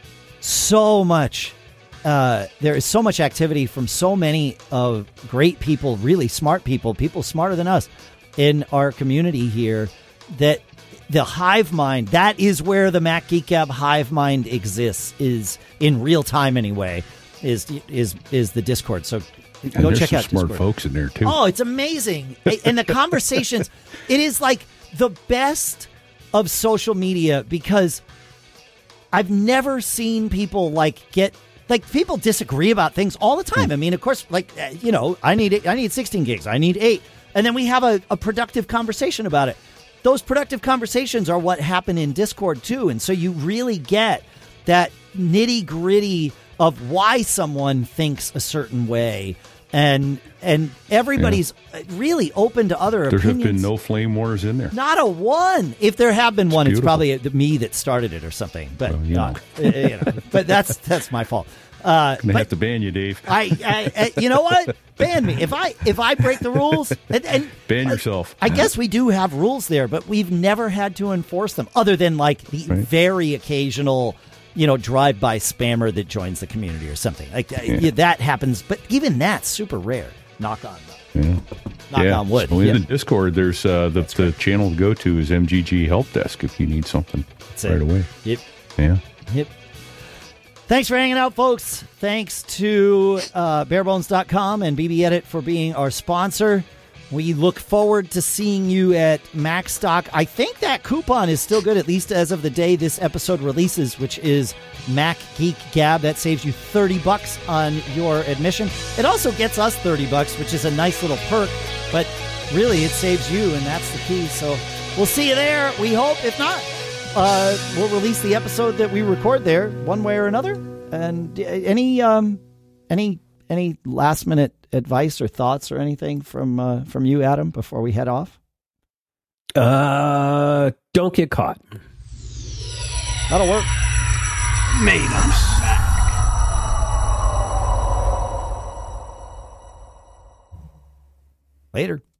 B: so much there is so much activity from so many of great people, really smart people smarter than us in our community here, that the hive mind, that is where the Mac Geek Gab hive mind exists, is in real time anyway, is the Discord. So go check out
C: smart
B: Discord.
C: Folks in there too.
B: Oh, it's amazing. And the conversations, it is like the best of social media, because I've never seen people people disagree about things all the time. I mean, of course, I need 16 gigs. I need 8. And then we have a productive conversation about it. Those productive conversations are what happen in Discord too. And so you really get that nitty gritty of why someone thinks a certain way. And everybody's really open to other opinions.
C: There have been no flame wars in there.
B: Not a one. If there have been one, it's probably me that started it or something. But but that's my fault.
C: I'm gonna have to ban you, Dave.
B: I you know what? Ban me if I break the rules. And
C: ban yourself.
B: I guess we do have rules there, but we've never had to enforce them, other than the very occasional drive-by spammer that joins the community or something that happens. But even that's super rare. Knock on wood.
C: So in the Discord, there's the channel to go to is MGG Help Desk if you need something right away.
B: Yep.
C: Yeah.
B: Yep. Thanks for hanging out, folks. Thanks to barebones.com and BB Edit for being our sponsor. We look forward to seeing you at MacStock. I think that coupon is still good, at least as of the day this episode releases, which is Mac Geek Gab. That saves you $30 on your admission. It also gets us $30, which is a nice little perk, but really it saves you, and that's the key. So we'll see you there, we hope. If not, we'll release the episode that we record there one way or another. And any last minute advice or thoughts or anything from you, Adam, before we head off?
A: Don't get caught.
B: That'll work.
D: Made us.
B: Later.